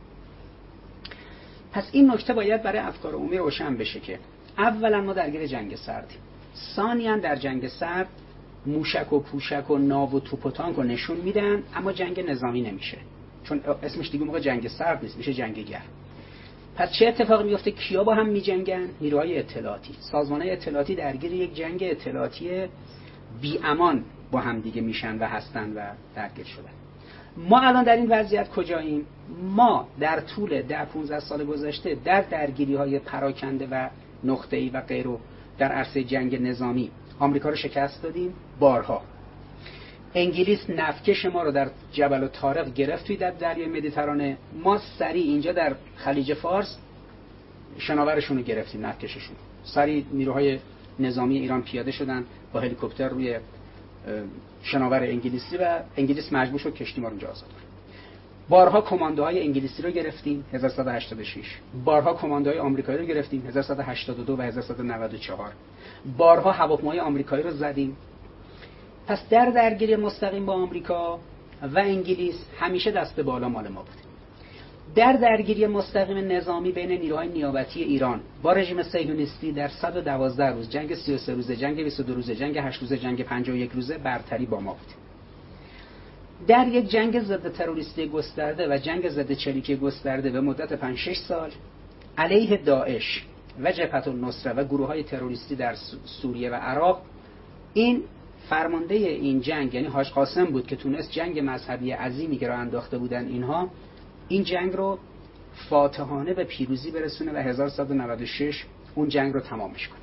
پس این نکته باید برای افکار عمومی روشن بشه که اولا ما درگیر جنگ سردیم. ثانیاً در جنگ سرد موشک و پوشک و ناو و توپ و تانک رو نشون میدن، اما جنگ نظامی نمیشه، چون اسمش دیگه موقع جنگ سرد نیست، میشه جنگ گرم. پس چه اتفاقی میفته؟ کیا با هم میجنگن؟ نیروهای اطلاعاتی، سازمان‌های اطلاعاتی درگیر یک جنگ اطلاعاتی بی امان با هم دیگه میشن و هستن و درگیر شدن. ما الان در این وضعیت کجاییم؟ ما در طول 10-15 سال گذشته در درگیری‌های پراکنده و نقطه‌ای و غیره در عرصه جنگ نظامی آمریکا رو شکست دادیم بارها. انگلیس نفتکش ما رو در جبل الطارق گرفت توی دریای مدیترانه. ما سریع اینجا در خلیج فارس شناورشون رو گرفتیم، نفتکششون. سریع نیروهای نظامی ایران پیاده شدن با هلیکوپتر روی شناور انگلیسی و انگلیس مجبور شد کشتی ما رو اونجا آزاد کنه. بارها کماندوهای انگلیسی رو گرفتیم 1186. بارها کماندوهای آمریکایی رو گرفتیم 1182 و 1194. بارها هواپیمای آمریکایی رو زدیم. پس در درگیری مستقیم با آمریکا و انگلیس همیشه دست بالا مال ما بود. در درگیری مستقیم نظامی بین نیروهای نیابتی ایران با رژیم صهیونیستی در 112 روز، جنگ 33 روزه، جنگ 22 روزه، جنگ 8 روزه، جنگ 51 روزه برتری با ما بود. در یک جنگ ضد تروریستی گسترده و جنگ ضد چریکی گسترده به مدت 5-6 سال علیه داعش و جبهة النصره و گروه‌های تروریستی در سوریه و عراق، این فرمانده این جنگ یعنی حاج قاسم بود که تونست جنگ مذهبی عظیمی که راه انداخته بودن اینها، این جنگ رو فاتحانه به پیروزی برسونه و 1196 اون جنگ رو تمامش کنه.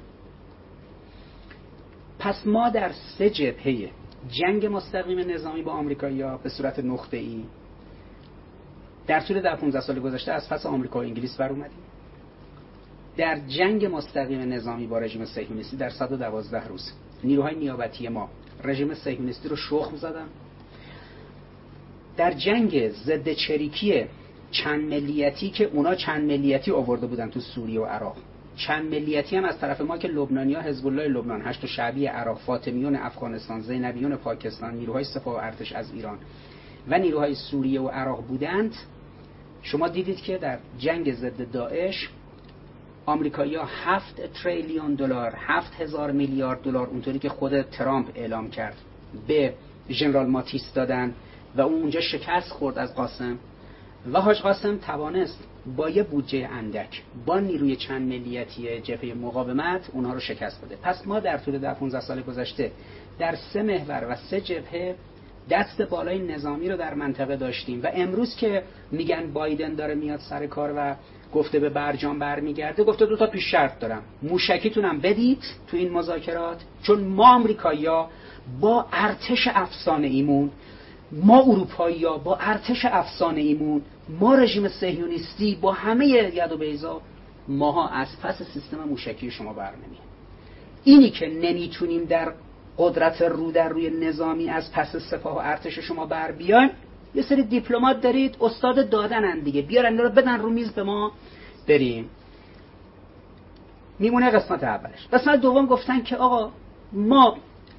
پس ما در 3 جبهه جنگ مستقیم نظامی با آمریکایی‌ها به صورت نقطه‌ای در طول 10-15 سال گذشته از پس آمریکا و انگلیس بر اومدیم. در جنگ مستقیم نظامی با رژیم صهیونیستی در 112 روز نیروهای نیابتی ما رژیم صهیونیستی رو شخم زدن. در جنگ ضد چریکی چند ملیتی که اونا چند ملیتی آورده بودن تو سوریه و عراق، چند ملیتی هم از طرف ما که لبنانی‌ها، حزب الله لبنان، هشت شعبی عراق، فاطمیون افغانستان، زینبیون پاکستان، نیروهای سپاه و ارتش از ایران و نیروهای سوریه و عراق بودند. شما دیدید که در جنگ ضد داعش آمریکایی‌ها 7 تریلیون دلار، 7000 میلیارد دلار اونطوری که خود ترامپ اعلام کرد به ژنرال ماتیس دادن و اون اونجا شکست خورد از قاسم و حاج قاسم توانست با یه بودجه اندک با نیروی چند ملیتی جبهه مقاومت اونها رو شکست بده. پس ما در طول 10-15 سال گذشته در 3 محور و 3 جبهه دست بالای نظامی رو در منطقه داشتیم و امروز که میگن بایدن داره میاد سر کار و گفته به برجام برمیگرده، گفته 2 تا پیش شرط دارم، موشکیتونم بدید تو این مذاکرات، چون ما آمریکایی‌ها با ارتش افسانه ایمون، ما اروپایی‌ها با ارتش افسانه ایمون، ما رژیم صهیونیستی با همه ید و بیضا، ماها از پس سیستم موشکی شما برنمیاد. اینی که نمیتونیم در قدرت رو در روی نظامی از پس سپاه و ارتش شما بر بیایم، یه سری دیپلمات دارید استاد دادنن دیگه، بیارن رو بدن رو میز به ما بریم. میمونه قسمت اولش. قسمت دوم گفتن که آقا ما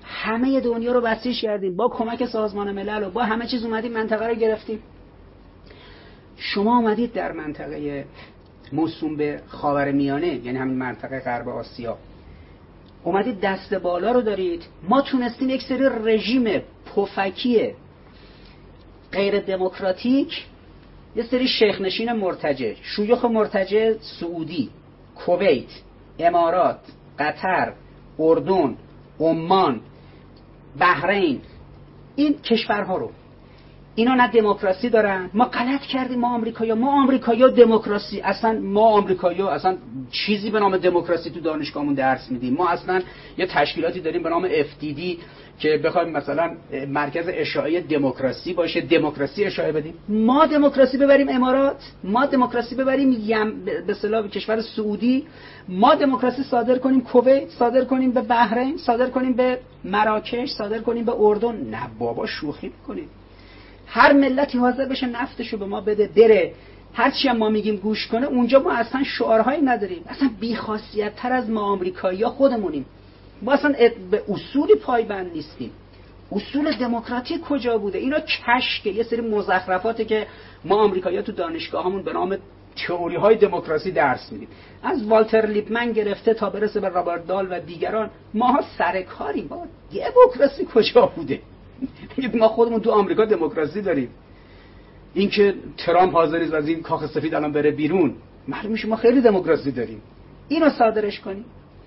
همه دنیا رو بسیج کردیم، با کمک سازمان ملل و با همه چیز اومدیم منطقه رو گرفتیم. شما اومدید در منطقه موسوم به خاورمیانه، یعنی همین منطقه غرب آسیا، اومدید دست بالا رو دارید. ما تونستیم یک سری رژیم پفکی غیر دموکراتیک، یه سری شیخ نشین مرتجع، شیوخ مرتجع سعودی، کویت، امارات، قطر، اردن، عمان، بحرین، این کشورها رو، اینا نه دموکراسی دارن. ما غلط کردیم، ما آمریکایی‌ها دموکراسی، اصلا ما آمریکایی‌ها اصلا چیزی به نام دموکراسی تو دانشگاهمون درس میدیم. ما اصلا یه تشکیلاتی داریم به نام FDD که بخوایم مثلا مرکز اشاعه دموکراسی باشه، دموکراسی اشاعه بدیم. ما دموکراسی ببریم امارات، ما دموکراسی ببریم به اصطلاح کشور سعودی، ما دموکراسی صادر کنیم کویت، صادر کنیم به بحرین، صادر کنیم به مراکش، صادر کنیم به اردن. نه بابا، شوخی می‌کنید. هر ملتی حاضر بشه نفتشو به ما بده بره، هرچی هم ما میگیم گوش کنه. اونجا ما اصلا شعارهایی نداریم، اصلا بی‌خاصیت تر از ما آمریکایی‌ها خودمونیم. ما اصلا به اصولی پایبند نیستیم. اصول دموکراتی کجا بوده؟ اینا کشکه، یه سری مزخرفاته که ما آمریکایی‌ها تو دانشگاهمون به نام تئوری‌های دموکراسی درس میدیم. از والتر لیپمن گرفته تا برسه به رابرت دال و دیگران، ماها سرکاریم. ما دموکراسی کجا بوده؟ ما خودمون تو آمریکا دموکراسی داریم. این که ترامپ حاضر نیست از این کاخ سفید الان بره بیرون، معلوم میشه ما خیلی دموکراسی داریم. اینو صادرش کنیم.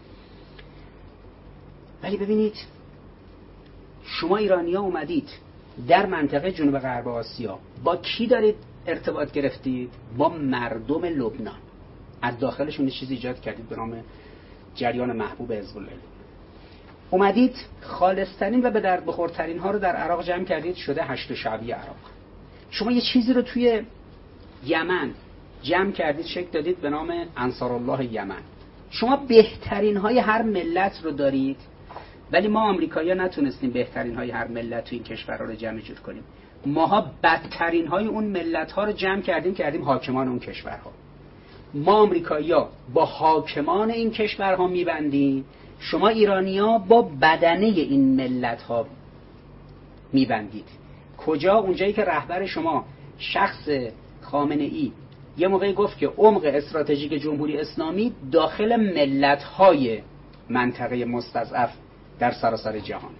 ولی ببینید، شما ایرانی‌ها اومدید در منطقه جنوب غرب آسیا، با کی دارید ارتباط گرفتید؟ با مردم لبنان. از داخلشون یه چیزی ایجاد کردید به نام جریان محبوب حزب الله. اومدید خالص‌ترین و به درد بخورترین ها رو در عراق جمع کردید، شده هشت شعبی عراق. شما یه چیزی رو توی یمن جمع کردید، شکل دادید به نام انصارالله یمن. شما بهترین های هر ملت رو دارید، ولی ما آمریکایی‌ها نتونستیم بهترین های هر ملت تو این کشورها رو جمع جور کنیم. ماها بدترین های اون ملت ها رو جمع کردیم حاکمان اون کشورها. ما آمریکایی‌ها با حاکمان این کشورها میبندیم، شما ایرانی‌ها با بدنه این ملت‌ها میبندید. کجا؟ اونجایی که رهبر شما شخص خامنه‌ای یه موقعی گفت که عمق استراتژیک جمهوری اسلامی داخل ملت‌های منطقه مستضعف در سراسر جهان.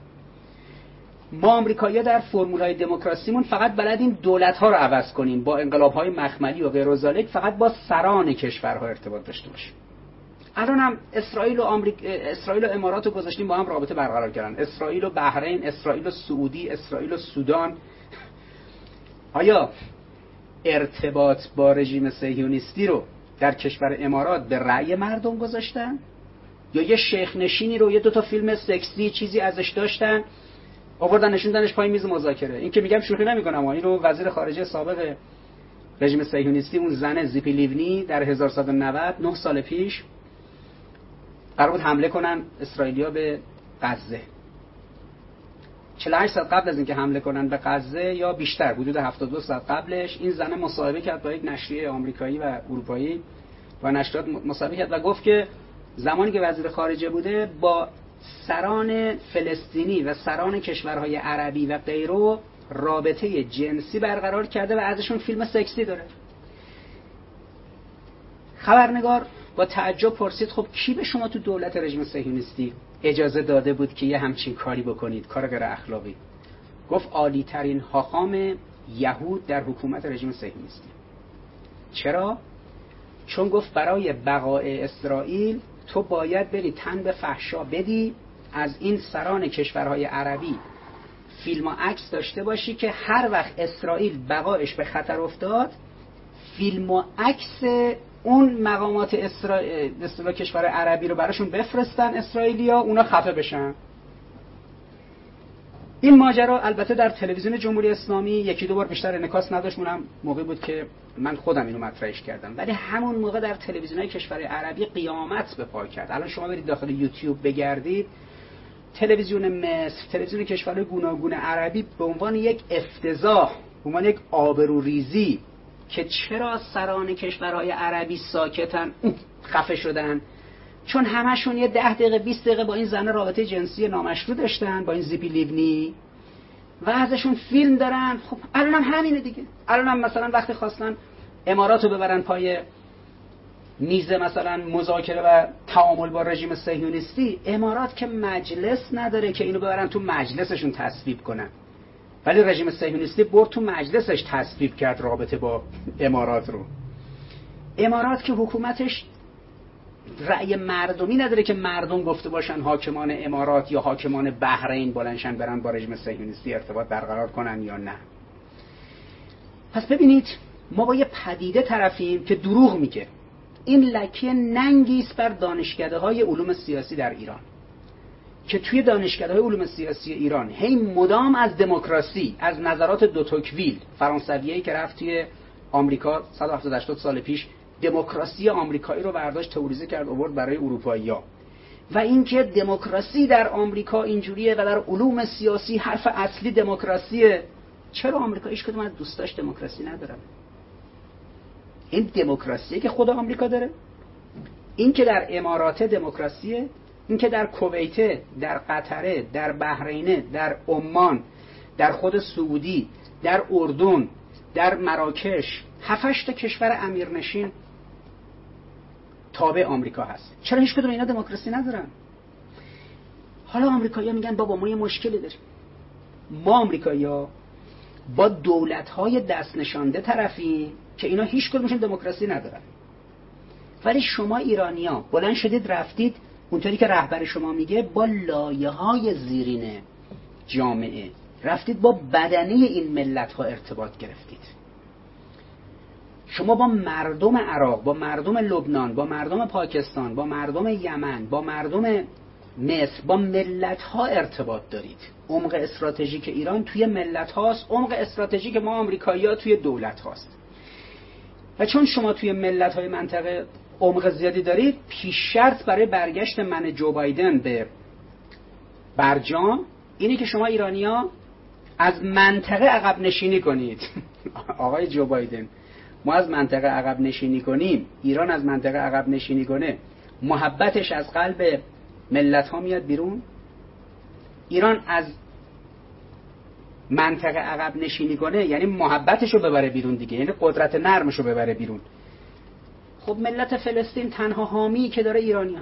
ما آمریکایی‌ها در فرمول‌های دموکراسیمون فقط بلدیم دولت‌ها رو عوض کنیم، با انقلاب‌های مخملی و غیر ذالک فقط با سران کشورها ارتباط داشته باشیم. الان هم اسرائیل و امارات رو گذاشتیم با هم رابطه برقرار کردن، اسرائیل و بحرین، اسرائیل و سعودی، اسرائیل و سودان. آیا ارتباط با رژیم صهیونیستی رو در کشور امارات به رأی مردم گذاشتن؟ یا یه شیخ نشینی رو، یه دو تا فیلم سکسی چیزی ازش داشتن آوردن نشوندنش پای میز مذاکره؟ این که میگم شوخی نمی‌کنم، اینو وزیر خارجه سابق رژیم صهیونیستی، اون زن زیپی لیونی، در 1190 9 سال پیش قرار بود حمله کنن اسرائیلیا به غزه. 48 ساعت قبل از اینکه حمله کنن به غزه یا بیشتر، حدود 72 ساعت قبلش، این زن مصاحبه کرد با یک نشریه آمریکایی و اروپایی و نشریات مصاحبه کرد و گفت که زمانی که وزیر خارجه بوده با سران فلسطینی و سران کشورهای عربی و غیره رابطه جنسی برقرار کرده و ازشون فیلم سکسی داره. خبرنگار با تعجب پرسید خب کی به شما تو دولت رژیم صهیونیستی اجازه داده بود که یه همچین کاری بکنید، کار غیر اخلاقی؟ گفت عالی ترین حاخام یهود در حکومت رژیم صهیونیستی. چرا؟ چون گفت برای بقای اسرائیل تو باید بری تن به فحشا بدی، از این سران کشورهای عربی فیلم و عکس داشته باشی که هر وقت اسرائیل بقایش به خطر افتاد، فیلم و عکس اون مقامات اسرائیل کشور عربی رو براشون بفرستن اسرائیلیا، اونا خفه بشن. این ماجرا البته در تلویزیون جمهوری اسلامی یکی دو بار بیشتر انعکاس نداشت، اونم موقعی بود که من خودم اینو مطرحش کردم، ولی همون موقع در تلویزیون‌های کشور عربی قیامت به پا کرد. الان شما برید داخل یوتیوب بگردید، تلویزیون مصر، تلویزیون کشورهای گوناگون عربی به عنوان یک افتضاح، به عنوان یک آبروریزی که چرا سران کشورهای عربی ساکتن، خفه شدن، چون همشون یه 10 دقیقه 20 دقیقه با این زنه رابطه جنسی نامشروع داشتن، با این زیپی لیونی، و ازشون فیلم دارن. خب الانم همینه دیگه. الانم مثلا وقتی خواستن اماراتو ببرن پای میز مثلا مذاکره و تعامل با رژیم صهیونیستی، امارات که مجلس نداره که اینو ببرن تو مجلسشون تصویب کنن، ولی رژیم صهیونیستی برد تو مجلسش تصویب کرد رابطه با امارات رو. امارات که حکومتش رأی مردمی نداره که مردم گفته باشن حاکمان امارات یا حاکمان بحرین بلندشن برن با رژیم صهیونیستی ارتباط برقرار کنن یا نه. پس ببینید ما با یه پدیده طرفیم که دروغ میگه. این لکه ننگی است بر دانشکده‌های علوم سیاسی در ایران که توی دانشکده‌های علوم سیاسی ایران هی مدام از دموکراسی، از نظرات دو توکویل فرانسویایی که رفت توی آمریکا 170 سال پیش دموکراسی آمریکایی رو برداشت تئوریزه کرد آورد برای اروپایی‌ها، و اینکه دموکراسی در آمریکا اینجوریه و در علوم سیاسی حرف اصلی دموکراسیه. چرا آمریکا هیچ کدوم از دوستاش دموکراسی ندارن؟ این دموکراسیه که خود آمریکا داره، این که در امارات دموکراسیه، این که در کویت، در قطر، در بحرین، در عمان، در خود سعودی، در اردن، در مراکش 7-8 تا کشور امیرنشین تابع آمریکا هست. چرا هیچ کدوم اینا دموکراسی ندارن؟ حالا آمریکایی‌ها میگن بابا ما یه مشکلی داریم. ما آمریکایی‌ها با دولت‌های دست نشانده طرفیم که اینا هیچ کدومشون دموکراسی ندارن. ولی شما ایرانی‌ها بلند شدید رفتید اونطوری که رهبر شما میگه با لایه‌های زیرین جامعه رفتید با بدنه این ملت‌ها ارتباط گرفتید. شما با مردم عراق، با مردم لبنان، با مردم پاکستان، با مردم یمن، با مردم مصر، با ملت‌ها ارتباط دارید. عمق استراتژیک ایران توی ملت‌هاست، عمق استراتژیک ما آمریکایی‌ها توی دولت‌هاست. و چون شما توی ملت‌های منطقه عمق زیادی دارید، پیش شرط برای برگشت من جو بایدن به برجام اینه که شما ایرانی‌ها از منطقه عقب نشینی کنید. آقای جو بایدن، ما از منطقه عقب نشینی کنیم، ایران از منطقه عقب نشینی کنه، محبتش از قلب ملت‌ها میاد بیرون. ایران از منطقه عقب نشینی کنه یعنی محبتش رو ببره بیرون دیگه، یعنی قدرت نرمش رو ببره بیرون. خب ملت فلسطین تنها حامی که داره ایرانیان،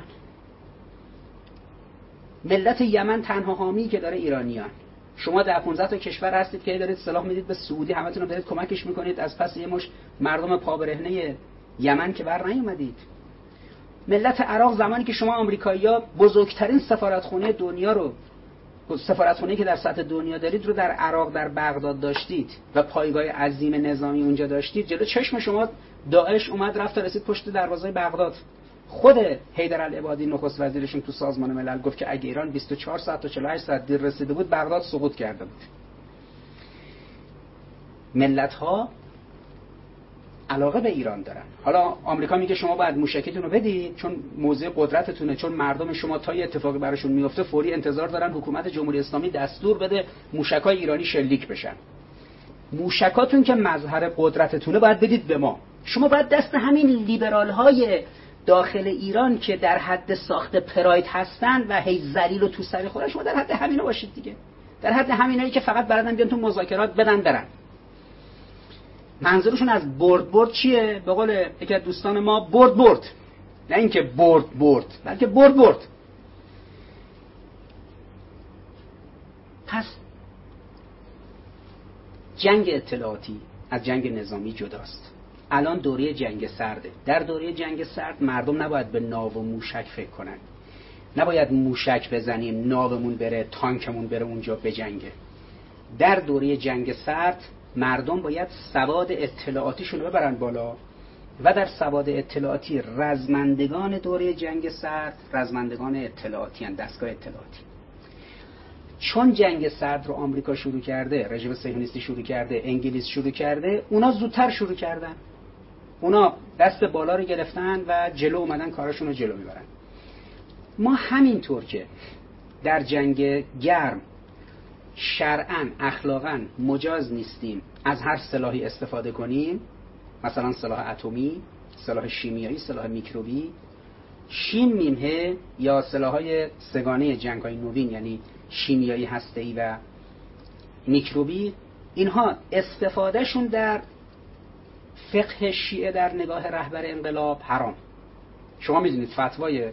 ملت یمن تنها حامی که داره ایرانیان. شما 10-15 تا کشور هستید که دارید سلاح میدید به سعودی، همتون رو دارید کمکش میکنید، از پس یه مش مردم پابرهنه یمن که بر نیومدید. ملت عراق زمانی که شما آمریکایی‌ها بزرگترین سفارتخونه دنیا رو، سفارتخونه‌ای که در سطح دنیا دارید رو در عراق در بغداد داشتید و پایگاه عظیم نظامی اونجا داشتید، جلو چشم شما داعش اومد رفت رسید پشت دروازه بغداد. خود حیدرالعبادی نخست وزیرشون تو سازمان ملل گفت که اگه ایران 24 ساعت تا 48 ساعت دیر رسیده بود بغداد سقوط کرده بود. ملت‌ها علاقه به ایران دارن. حالا آمریکا میگه شما باید موشکیتون رو بدید چون موضع قدرتتونه، چون مردم شما تا یه اتفاقی براشون میفته فوری انتظار دارن حکومت جمهوری اسلامی دستور بده موشکای ایرانی شلیک بشن. موشکاتون که مظهر قدرتتونه باید بدید به ما. شما باید دست همین لیبرال‌های داخل ایران که در حد ساخت پراید هستن و هی ذلیل و تو سری خورن، شما در حد همینا باشید دیگه. در حد همینایی که فقط بلدن بیان تو مذاکرات بدن برن. منظورشون از برد چیه؟ به قول یکی از دوستان ما برد، نه اینکه برد بلکه برد. پس جنگ اطلاعاتی از جنگ نظامی جداست. الان دوره جنگ سرده. در دوره جنگ سرد مردم نباید به ناو و موشک فکر کنن، نباید موشک بزنیم ناومون بره تانکمون بره اونجا بجنگه. در دوره جنگ سرد مردم باید سواد اطلاعاتیشون رو ببرن بالا و در سواد اطلاعاتی رزمندگان دوره جنگ سرد رزمندگان اطلاعاتی هستند، دستگاه اطلاعاتی. چون جنگ سرد رو آمریکا شروع کرده، رژیم صهیونیستی شروع کرده، انگلیس شروع کرده، اونا زودتر شروع کردن، اونا دست بالا رو گرفتن و جلو اومدن کاراشون رو جلو میبرن. ما همینطور که در جنگ گرم شرعاً اخلاقاً مجاز نیستیم از هر سلاحی استفاده کنیم، مثلا سلاح اتمی، سلاح شیمیایی، سلاح میکروبی، شیم میم ه یا سلاح‌های سگانه جنگ‌های نوین، یعنی شیمیایی، هسته‌ای و میکروبی، اینها استفادهشون در فقه شیعه در نگاه رهبر انقلاب حرام. شما میدونید فتوای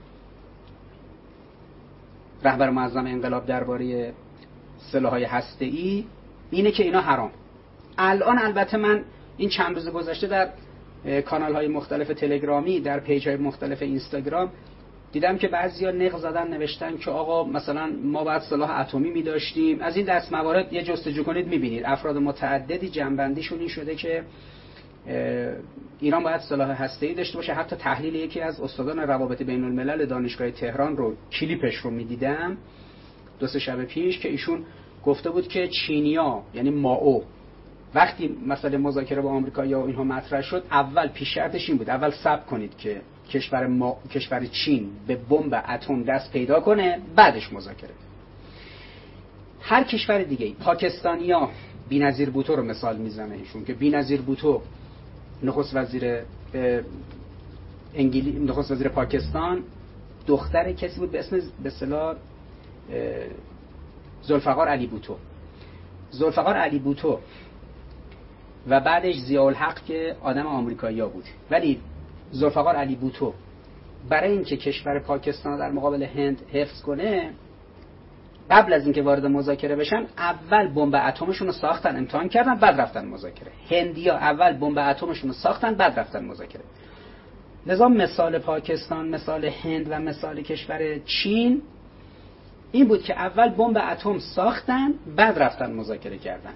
رهبر معظم انقلاب درباره سلاح‌های هسته‌ای اینه که اینا حرام. الان البته من این چند روز گذشته در کانال‌های مختلف تلگرامی، در پیج‌های مختلف اینستاگرام دیدم که بعضیا نق زدن، نوشتن که آقا مثلا ما باید سلاح اتمی می‌داشتیم. از این دست موارد یه جستجو کنید می‌بینید افراد متعددی جنبندیشون این شده که ایران باید سلاح هسته‌ای داشته باشه. حتی تحلیل یکی از استادان روابط بین‌الملل دانشگاه تهران رو، کلیپش رو می‌دیدم 2-3 شب پیش، که ایشون گفته بود که چینیا، یعنی مائو، وقتی مسئله مذاکره با آمریکایی‌ها و اینها مطرح شد، اول پیش شرطش این بود اول صبر کنید که کشور چین به بمب اتم دست پیدا کنه، بعدش مذاکره. هر کشور دیگه، پاکستانیا بی‌نظیر بوتو رو مثال میزنه ایشون که بی‌نظیر بوتو نخست وزیر پاکستان دختر کسی بود به اسم به اصطلاح ذوالفقار علی بوتو. ذوالفقار علی بوتو و بعدش ضیاءالحق که آدم آمریکایی‌ها بود. ولی ذوالفقار علی بوتو برای اینکه کشور پاکستان در مقابل هند حفظ کنه، قبل از اینکه وارد مذاکره بشن اول بمب اتمشون رو ساختن، امتحان کردن، بعد رفتن مذاکره. هندیا اول بمب اتمشون رو ساختن، بعد رفتن مذاکره. لذا مثال پاکستان، مثال هند و مثال کشور چین این بود که اول بمب اتم ساختن، بعد رفتن مذاکره کردن.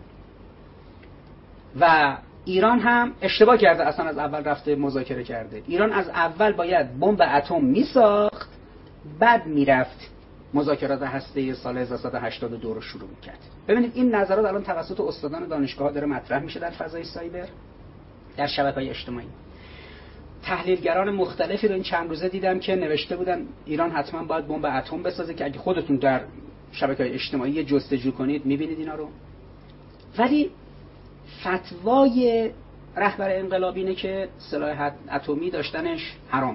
و ایران هم اشتباه کرده، اصلا از اول رفته مذاکره کرده. ایران از اول باید بمب اتم میساخت، بعد میرفت مذاکرات هسته‌ای سال 1382 رو شروع میکرد. ببینید این نظرات الان توسط استادان دانشگاه‌ها داره مطرح میشه در فضای سایبر، در شبکه‌های اجتماعی. تحلیلگران مختلفی رو این چند روزه دیدم که نوشته بودن ایران حتما باید بمب اتم بسازه، که اگه خودتون در شبکه‌های اجتماعی جستجو کنید میبینید اینا رو. ولی فتوای رهبر انقلاب اینه که سلاح اتمی داشتنش حرام.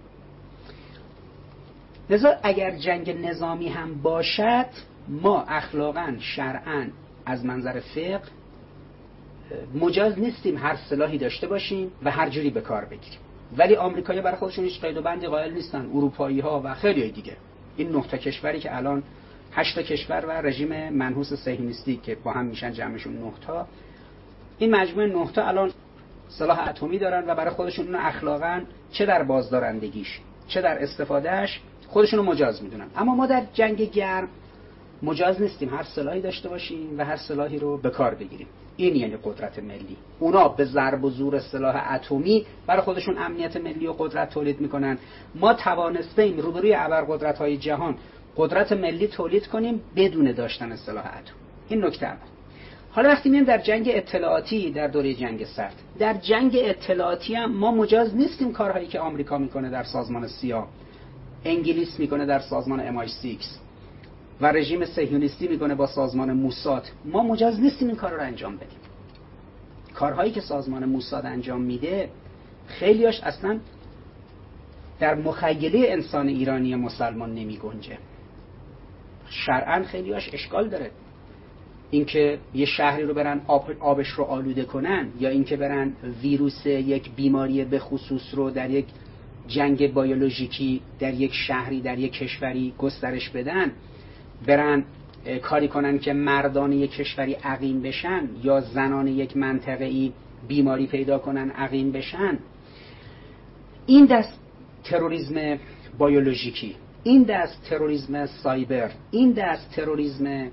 لذا اگر جنگ نظامی هم باشد، ما اخلاقاً، شرعاً، از منظر فقه مجاز نیستیم هر سلاحی داشته باشیم و هر جوری به کار بگیریم. ولی آمریکایی‌ها برای خودشون هیچ قید و بندی قائل نیستن، اروپایی‌ها و خیلی دیگه. این 9 تا کشوری که الان 8 تا کشور و رژیم منحوس صهیونیستی که با هم میشن جمعشون 9 تا، این مجموعه 9 تا الان سلاح اتمی دارن و برای خودشون اون اخلاقاً چه در بازدارندگیش چه در استفادهش خودشون رو مجاز میدونن. اما ما در جنگ گرم مجاز نیستیم هر سلاحی داشته باشیم و هر سلاحی رو به کار بگیریم. این یعنی قدرت ملی. اونا به ضرب و زور سلاح اتمی برای خودشون امنیت ملی و قدرت تولید میکنن. ما توانستیم روبروی ابرقدرت‌های جهان قدرت ملی تولید کنیم بدون داشتن سلاح اتم. این نکته اول. حالا وقتی میایم در جنگ اطلاعاتی، در دوره جنگ سرد، در جنگ اطلاعاتی هم ما مجاز نیستیم کارهایی که آمریکا میکنه در سازمان سیا، انگلیس میکنه در سازمان MI6 و رژیم صهیونیستی میکنه با سازمان موساد. ما مجاز نیستیم این کار رو انجام بدیم. کارهایی که سازمان موساد انجام میده خیلیاش اصلا در مخیله انسان ایرانی مسلمان نمیگنجه. شرعاً خیلیاش اشکال داره. اینکه یه شهری رو برن آبش رو آلوده کنن، یا اینکه برن ویروس یک بیماری به خصوص رو در یک جنگ بیولوژیکی در یک شهری در یک کشوری گسترش بدن، برن کاری کنن که مردان یک کشوری عقیم بشن یا زنان یک منطقه‌ای بیماری پیدا کنن عقیم بشن، این دست تروریسم بیولوژیکی، این دست تروریسم سایبر، این دست تروریسم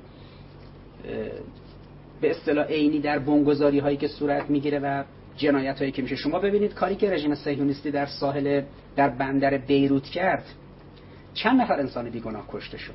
به اصطلاح عینی در بمبگذاری هایی که صورت میگیره و جنایت هایی که میشه. شما ببینید کاری که رژیم صهیونیستی در ساحل در بندر بیروت کرد، چند نفر انسان بیگناه کشته شد.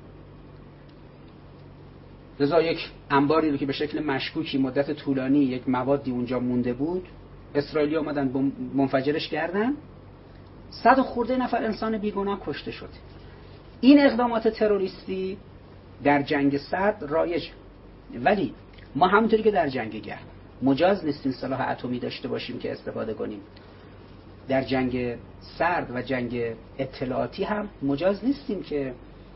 لذا یک انباری رو که به شکل مشکوکی مدت طولانی یک موادی اونجا مونده بود، اسرائیلی اومدن منفجرش کردن، 100 و خورده نفر انسان بیگناه کشته شد. این اقدامات تروریستی در جنگ سرد رایج. ولی ما همونطوری که در جنگ گرم مجاز نیستیم سلاح اتمی داشته باشیم که استفاده کنیم. در جنگ سرد و جنگ اطلاعاتی هم مجاز نیستیم که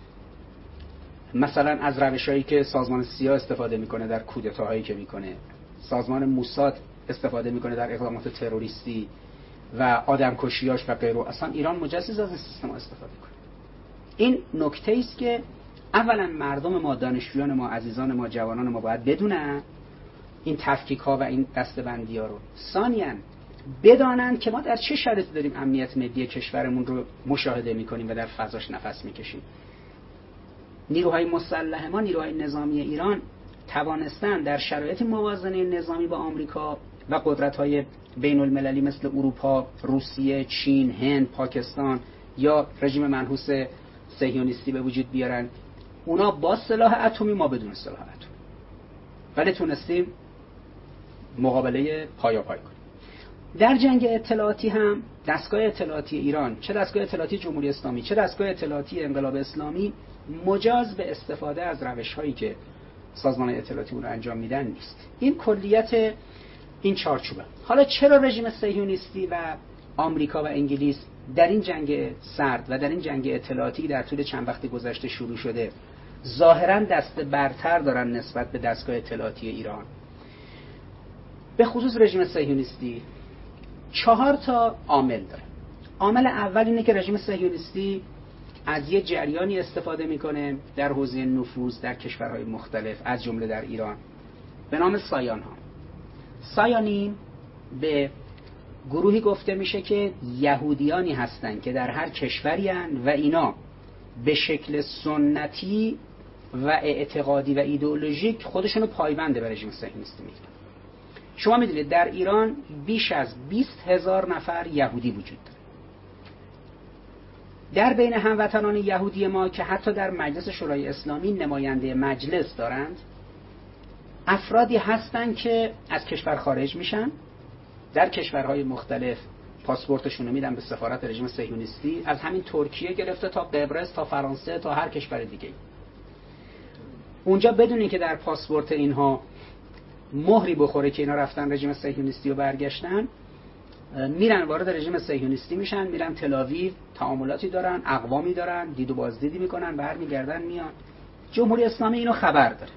مثلا از روشایی که سازمان سیا استفاده میکنه در کودتاهایی که میکنه، سازمان موساد استفاده میکنه در اقدامات تروریستی و آدمکشیاش و غیره، اصلا ایران مجاز نیست از این سیستم استفاده کنه. این نکته است که اولا مردم ما، دانشجویان ما، عزیزان ما، جوانان ما باید بدونن این تفکیک ها و این دسته‌بندی ها رو. ثانیاً بدانند که ما در چه شرایطی داریم امنیت ملی کشورمون رو مشاهده میکنیم و در فضاش نفس میکشیم. نیروهای مسلح ما، نیروهای نظامی ایران توانستن در شرایط موازنه نظامی با آمریکا و قدرت‌های بین المللی مثل اروپا، روسیه، چین، هند، پاکستان یا رژیم منحوس صهیونیستی به وجود بیارن. اونا با سلاح اتمی، ما بدون سلاح اتمی، ولی تونستیم مقابله پایاپای کنیم. در جنگ اطلاعاتی هم دستگاه اطلاعاتی ایران، چه دستگاه اطلاعاتی جمهوری اسلامی چه دستگاه اطلاعاتی انقلاب اسلامی، مجاز به استفاده از روش‌هایی که سازمان اطلاعاتی اون رو انجام میدن نیست. این کلیت این چارچوبه. حالا چرا رژیم صهیونیستی و آمریکا و انگلیس در این جنگ سرد و در این جنگ اطلاعاتی در طول چند وقت گذشته شروع شده ظاهراً دست برتر دارن نسبت به دستگاه اطلاعاتی ایران؟ به خصوص رژیم صهیونیستی 4 عامل داره. عامل اول اینه که رژیم صهیونیستی از یه جریانی استفاده میکنه در حوزه نفوذ در کشورهای مختلف، از جمله در ایران، به نام سایان ها. سایانین به گروهی گفته میشه که یهودیانی هستن که در هر کشوری هستن و اینا به شکل سنتی و اعتقادی و ایدئولوژیک خودشونو پایبند به رژیم صهیونیستی میگیرن. شما میدونید در ایران بیش از 20,000 نفر یهودی وجود داره. در بین هموطنان یهودی ما که حتی در مجلس شورای اسلامی نماینده مجلس دارند، افرادی هستند که از کشور خارج میشن، در کشورهای مختلف پاسپورتشون رو میدن به سفارت رژیم صهیونیستی، از همین ترکیه گرفته تا قبرس تا فرانسه تا هر کشور دیگه. اونجا بدونین که در پاسپورت اینها مهری بخوره که اینا رفتن رژیم صهیونیستی و برگشتن، میرن وارد رژیم صهیونیستی میشن، میرن تل‌آویو، تعاملاتی دارن، اقوامی دارن، دید و بازدیدی میکنن، برمیگردن میان. جمهوری اسلامی اینو خبر داره.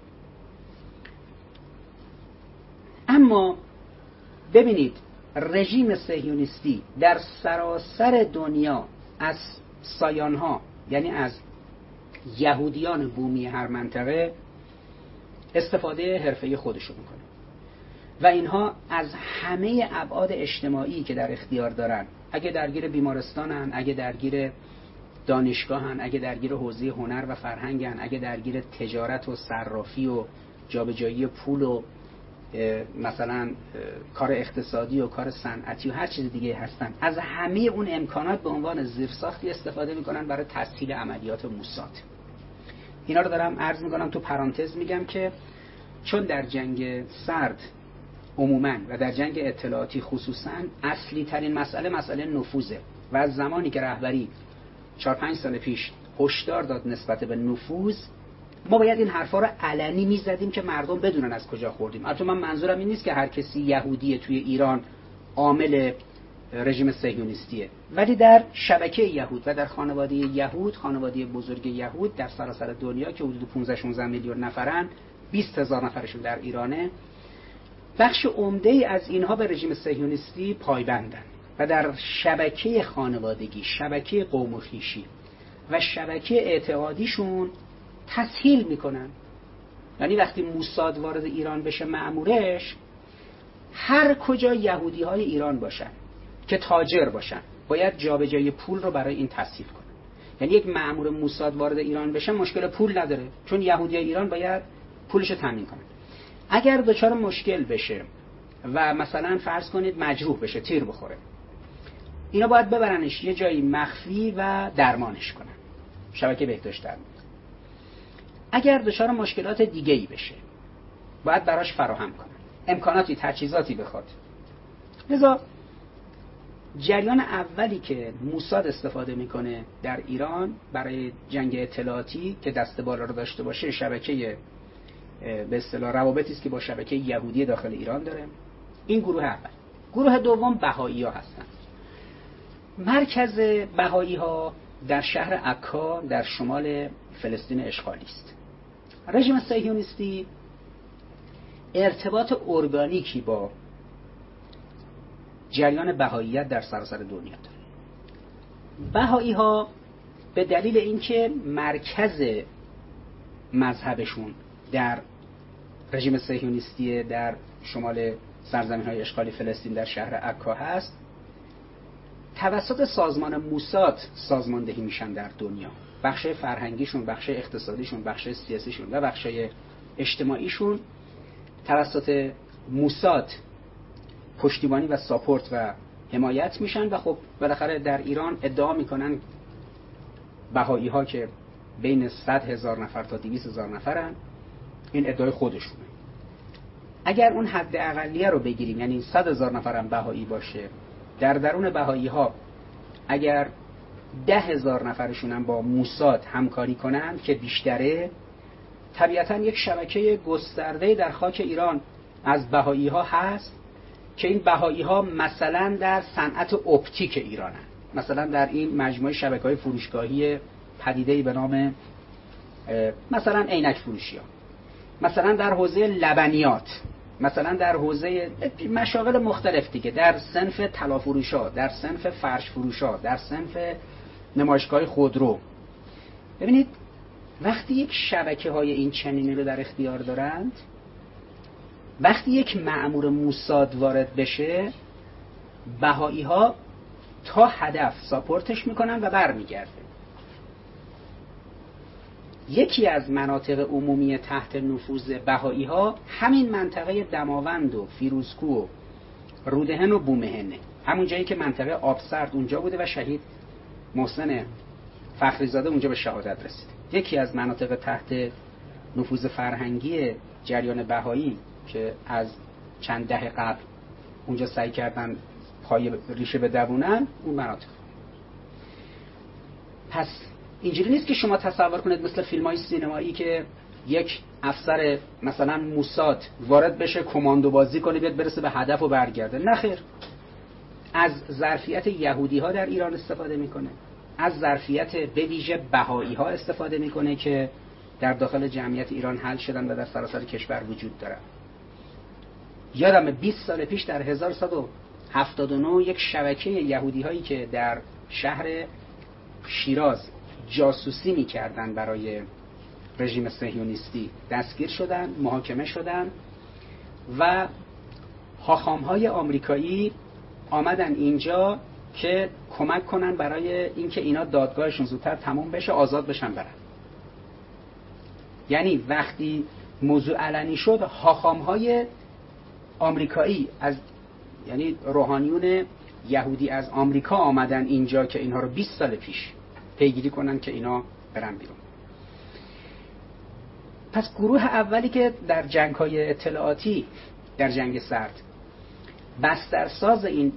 اما ببینید رژیم صهیونیستی در سراسر دنیا از سایانها، یعنی از یهودیان بومی هر منطقه، استفاده حرفه‌ای خودشو میکنه و اینها از همه ابعاد اجتماعی که در اختیار دارن، اگه درگیر بیمارستانن، اگه درگیر دانشگاهن، اگه درگیر حوزه هنر و فرهنگن، اگه درگیر تجارت و صرافی و جابجایی پول و مثلا کار اقتصادی و کار صنعتی و هر چیز دیگه هستن، از همه اون امکانات به عنوان زیرساختی استفاده میکنن برای تسهیل عملیات موساد. اینا رو دارم عرض میکنم تو پرانتز میگم که چون در جنگ سرد عموما و در جنگ اطلاعاتی خصوصا اصلی ترین مسئله نفوذه و از زمانی که رهبری 4-5 سال پیش هشدار داد نسبت به نفوذ، ما باید این حرفا رو علنی میزدیم که مردم بدونن از کجا خوردیم. البته من منظورم این نیست که هر کسی یهودیه توی ایران عامل رژیم صهیونیستیه، ولی در شبکه یهود و در خانواده یهود، خانواده بزرگ یهود در سراسر دنیا که حدود 15-16 میلیون نفرن، 20,000 نفرشون در ایرانه، بخش عمده از اینها به رژیم صهیونیستی پایبندن و در شبکه خانوادگی، شبکه قوم و خویشی و شبکه اعتقادیشون تسهیل میکنن. یعنی وقتی موساد وارد ایران بشه مأمورش، هر کجا یهودی های ایران باشن که تاجر باشن باید جابجایی پول رو برای این تسهیل کنن. یعنی یک مأمور موساد وارد ایران بشه مشکل پول نداره، چون یهودی ایران باید پولش رو تامین کنن. اگر دچار مشکل بشه و مثلا فرض کنید مجروح بشه، تیر بخوره، اینا باید ببرنش یه جایی مخفی و درمانش کنن، شبکه بهداشت درمان. اگر دچار مشکلات دیگه‌ای بشه باید براش فراهم کنن، امکاناتی، تجهیزاتی بخواد. لذا جریان اولی که موساد استفاده میکنه در ایران برای جنگ اطلاعاتی که دست بالا رو داشته باشه، شبکه به اصطلاح روابطی است که با شبکه یهودی داخل ایران داره. این گروه اول. گروه دوم بهائی‌ها هستن. مرکز بهایی ها در شهر عکا در شمال فلسطین اشغالی است. رژیم صهیونیستی ارتباط ارگانیکی با جریان بهاییت در سراسر دنیا داره. بهایی ها به دلیل اینکه مرکز مذهبشون در رژیم صهیونیستی در شمال سرزمین‌های اشغالی فلسطین در شهر عکا هست، توسط سازمان موساد سازماندهی میشن در دنیا. بخش فرهنگیشون، بخش اقتصادیشون، بخش سیاسیشون و بخش اجتماعیشون توسط موساد پشتیبانی و ساپورت و حمایت میشن و خب بالاخره در ایران ادعا میکنن بهایی ها که بین 100,000 نفر تا 200,000 نفرن، این ادعای خودشونه. اگر اون حد اقلیه رو بگیریم، یعنی 100,000 نفرم بهایی باشه، در درون بهایی ها اگر 10,000 نفرشون هم با موساد همکاری کنن که بیشتره، طبیعتاً یک شبکه گسترده در خاک ایران از بهایی ها هست که این بهایی ها مثلا در صنعت اپتیک ایرانن، مثلا در این مجموعه شبکه‌های فروشگاهی پدیده‌ای به نام مثلا عینک فروشی ها، مثلا در حوزه لبنیات، مثلا در حوزه مشاغل مختلف دیگه، در صنف طلا فروشا، در صنف فرش فروشا، در صنف نمایشگاه خودرو. ببینید وقتی یک شبکه‌های این چنینی رو در اختیار دارند، وقتی یک مأمور موساد وارد بشه، بهایی‌ها تا هدف ساپورتش میکنن و برمیگرده. یکی از مناطق عمومی تحت نفوذ بهایی‌ها همین منطقه دماوند و فیروزکو و رودهن و بومهنه، همون جایی که منطقه آبسرد اونجا بوده و شهید محسن فخریزاده اونجا به شهادت رسید. یکی از مناطق تحت نفوذ فرهنگی جریان بهایی که از چند دهه قبل اونجا سعی کردن پای ریشه بدوونن، اون مناطق. پس اینجوری نیست که شما تصور کنید مثل فیلم‌های سینمایی که یک افسر مثلا موساد وارد بشه کماندو بازی کنه بیاد برسه به هدف و برگرده. نه خیر، از ظرفیت یهودی‌ها در ایران استفاده میکنه، از ظرفیت به ویژه بهایی‌ها استفاده میکنه که در داخل جمعیت ایران حل شدن و در سراسر کشور وجود دارن. یادم 20 سال پیش در 1179 یک شبکه یهودی‌هایی که در شهر شیراز جاسوسی میکردن برای رژیم صهیونیستی دستگیر شدن، محاکمه شدن و حاخام‌های آمریکایی آمدن اینجا که کمک کنن برای اینکه اینا دادگاهشون زودتر تموم بشه، آزاد بشن برن. یعنی وقتی موضوع علنی شد، حاخام‌های آمریکایی یعنی روحانیون یهودی از آمریکا آمدن اینجا که اینها رو 20 سال پیش پیگیری کنن که اینا برن بیرون. پس گروه اولی که در جنگ‌های اطلاعاتی در جنگ سرد بسترساز این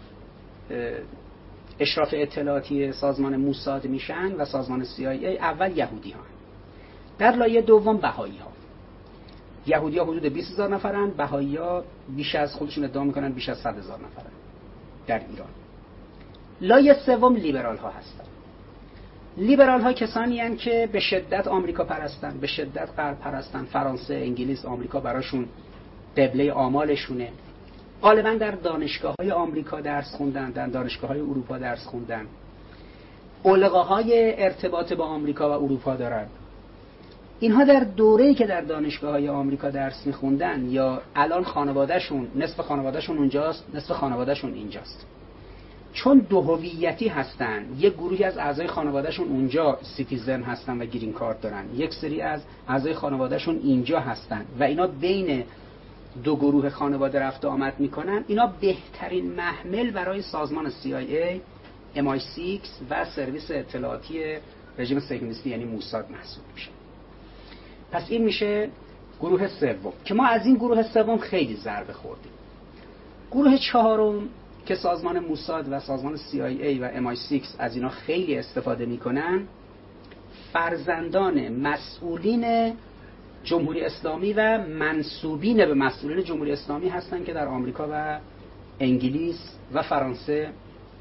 اشراف اطلاعاتی سازمان موساد میشن و سازمان CIA، اول یهودی ها، در لایه دوم بهایی ها. یهودی ها حدود 20,000 نفرن، بهایی ها بیش از خودشون ادعا میکنن بیش از 100,000 نفرن در ایران. لایه سوم لیبرال ها هستن. لیبرال ها کسانی هستند که به شدت آمریکا پرستن، به شدت غرب پرستن، فرانسه، انگلیس، آمریکا براشون قبله آمالشونه. غالبا در دانشگاه‌های آمریکا درس خوندن، در دانشگاه‌های اروپا درس خوندن، علقه‌های ارتباط با آمریکا و اروپا دارن. اینها در دوره‌ای که در دانشگاه‌های آمریکا درس می‌خوندن یا الان خانواده‌شون، نصف خانواده‌شون اونجاست، نصف خانواده‌شون اینجاست. چون دو هویتی هستن، یک گروهی از اعضای خانواده‌شون اونجا سیتیزن هستن و گرین کارت دارن، یک سری از اعضای خانواده‌شون اینجا هستن و اینا بین دو گروه خانواده رفت و آمد میکنن. اینا بهترین محمل برای سازمان CIA، MI6 و سرویس اطلاعاتی رژیم صهیونیستی یعنی موساد محسوب میشه. پس این میشه گروه سوم که ما از این گروه سوم خیلی ضربه خوردیم. گروه چهارم که سازمان موساد و سازمان CIA و MI6 از اینا خیلی استفاده میکنن، فرزندان مسئولین جمهوری اسلامی و منسوبین به مسئولین جمهوری اسلامی هستند که در آمریکا و انگلیس و فرانسه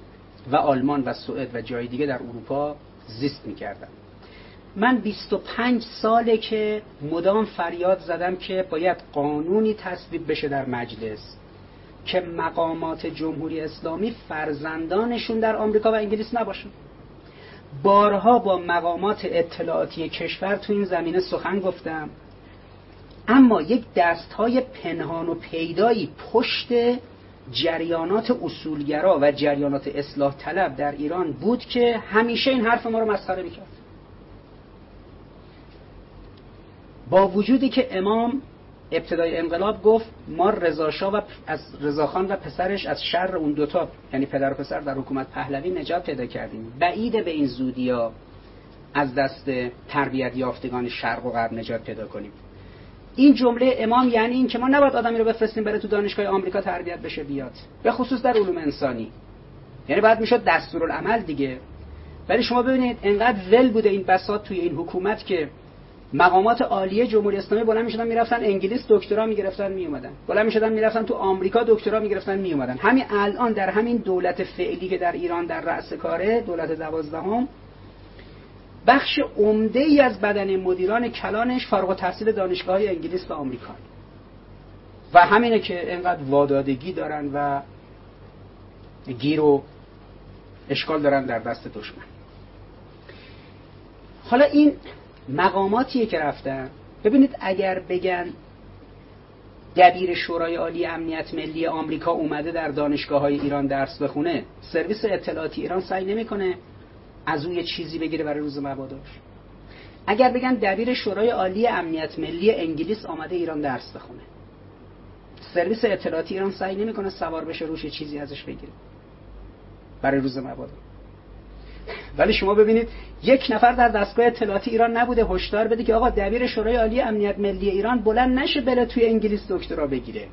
و آلمان و سوئد و جای دیگه در اروپا زیست می‌کردن. من 25 ساله که مدام فریاد زدم که باید قانونی تصویب بشه در مجلس که مقامات جمهوری اسلامی فرزندانشون در آمریکا و انگلیس نباشن. بارها با مقامات اطلاعاتی کشور تو این زمینه سخن گفتم، اما یک دستهای پنهان و پیدایی پشت جریانات اصولگرا و جریانات اصلاح طلب در ایران بود که همیشه این حرف ما رو مسخره میکرد. با وجودی که امام ابتدای انقلاب گفت ما رضاشاه و از رضاخان و پسرش از شر اون دوتا، یعنی پدر و پسر در حکومت پهلوی، نجات پیدا کردیم، بعیده به این زودیا از دست تربیت یافتگان شرق و غرب نجات پیدا کنیم. این جمله امام یعنی این که ما نباید آدمی رو بفرستیم بره تو دانشگاه آمریکا تربیت بشه بیاد، به خصوص در علوم انسانی، یعنی باید میشد دستورالعمل دیگه. ولی شما ببینید انقدر ول بوده این بساط توی این حکومت که مقامات عالیه جمهوری اسلامی بلند میشدن میرفتن انگلیس دکترا میگرفتن میومدن، بلند میشدن میرفتن تو آمریکا دکترا میگرفتن میومدن. همین الان در همین دولت فعلی که در ایران در رأس کاره، دولت 12ام، بخش عمده‌ای از بدن مدیران کلانش فارغ التحصیل دانشگاه‌های انگلیس و آمریکا و همینه که اینقدر وادادگی دارن و گیر و اشکال دارن در دست دشمن. حالا این مقاماتیه که رفتن، ببینید اگر بگن دبیر شورای عالی امنیت ملی آمریکا اومده در دانشگاه‌های ایران درس بخونه، سرویس اطلاعاتی ایران سعی نمی‌کنه از اون یه چیزی بگیره برای روز مباداش. اگر بگن دبیر شورای عالی امنیت ملی انگلیس آمده ایران درس بخونه، سرویس اطلاعاتی ایران سعی نمی‌کنه سوار بشه روش یه چیزی ازش بگیره برای روز مبادا. ولی شما ببینید یک نفر در دستگاه اطلاعاتی ایران نبوده هشدار بده که آقا دبیر شورای عالی امنیت ملی ایران بلند نشه بره توی انگلیس دکترا بگیره.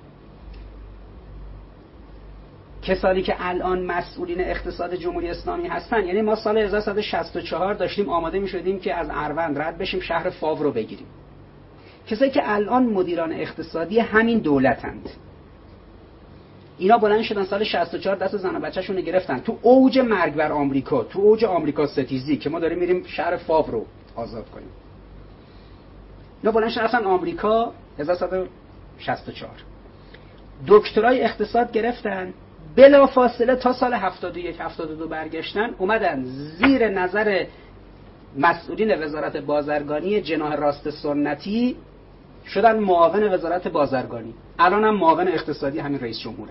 کسانی که الان مسئولین اقتصاد جمهوری اسلامی هستن، یعنی ما سال 1364 داشتیم آماده می‌شدیم که از اروند رد بشیم شهر فاو رو بگیریم. کسایی که الان مدیران اقتصادی همین دولتند، اینا بلند شدن سال 64 دست زن و بچه‌شون رو گرفتن تو اوج مرگ بر آمریکا، تو اوج آمریکا ستیزی که ما داریم میریم شهر فاو رو آزاد کنیم. اینا بلند شدن رفتن آمریکا 1364 دکترای اقتصاد گرفتن، بلا فاصله تا سال 71 72 برگشتن، اومدن زیر نظر مسئولین وزارت بازرگانی جناح راست سنتی شدن معاون وزارت بازرگانی، الان هم معاون اقتصادی همین رئیس جمهوره.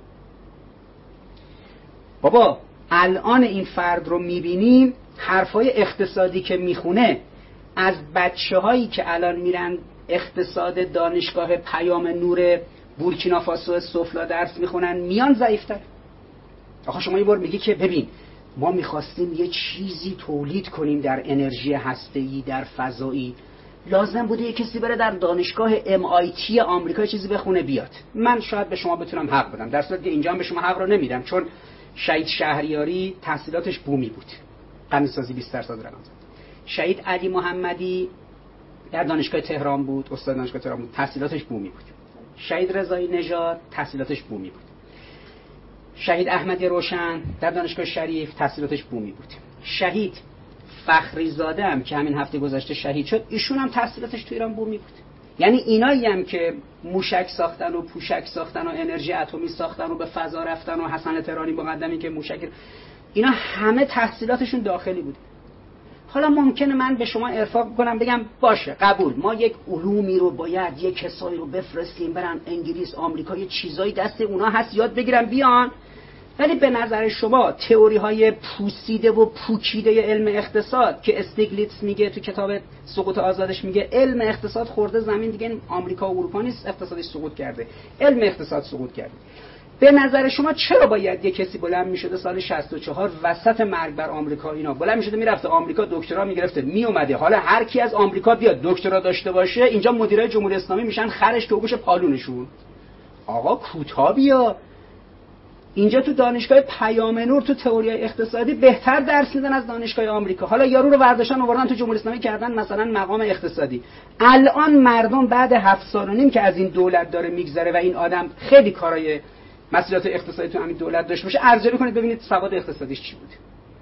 بابا الان این فرد رو میبینیم حرفای اقتصادی که میخونه از بچه‌هایی که الان میرن اقتصاد دانشگاه پیام نور بورکینافاسو سفلا درس میخونن میان ضعیف‌تر. آخه شما یه بار میگی که ببین ما میخواستیم یه چیزی تولید کنیم در انرژی هسته‌ای، در فضایی، لازم بوده یه کسی بره در دانشگاه MIT آمریکا چیزی بخونه بیاد. من شاید به شما بتونم حق بدم، در صورتی که اینجا هم به شما حق رو نمیدم، چون شهید شهریاری تحصیلاتش بومی بود، غنیسازی 20% درآمد. شهید علی محمدی در دانشگاه تهران بود، استاد دانشگاه تهران بود، تحصیلاتش بومی بود. شهید رضایی نژاد تحصیلاتش بومی بود. شهید احمدی روشن در دانشگاه شریف تحصیلاتش بومی بود. شهید فخری زاده هم که همین هفته گذشته شهید شد، ایشون هم تحصیلاتش تو ایران بومی بود. یعنی اینایی هم که موشک ساختن و پوشک ساختن و انرژی اتمی ساختن و به فضا رفتن و حسن تهرانی مقدمی که موشک، اینا همه تحصیلاتشون داخلی بود. حالا ممکنه من به شما ارفاق کنم بگم باشه قبول، ما یک علومی رو باید یک کسایی رو بفرستیم برن انگلیس آمریکا، یه چیزایی دست اونا هست یاد بگیرن بیان، ولی به نظر شما تئوری های پوسیده و پوکیده علم اقتصاد که استیگلیتس میگه تو کتاب سقوط آزادش میگه علم اقتصاد خورده زمین دیگه، آمریکا و اروپا نیست اقتصادش سقوط کرده، علم اقتصاد سقوط کرده، به نظر شما چرا باید یه کسی بلند میشده سال 64 وسط مرگ بر آمریکا اینا بلند میشده میرفته آمریکا دکترا میگرفته میومده، حالا هر کی از آمریکا بیاد دکترا داشته باشه اینجا مدیرای جمهوری اسلامی میشن خرش تو گوش پالونشون؟ آقا کوتاه بیا، اینجا تو دانشگاه پیام نور تو تئوری اقتصادی بهتر درس میدن از دانشگاه آمریکا. حالا یارو رو برداشتن آوردن تو جمهوری اسلامی کردن مثلا مقام اقتصادی. الان مردم بعد 7 سال و نیم که از این دولت داره میگذره و این آدم خیلی کارای مسئولیت اقتصادی تو همین دولت داشته باشه، ارزیابی کنید ببینید سواد اقتصادیش چی بوده.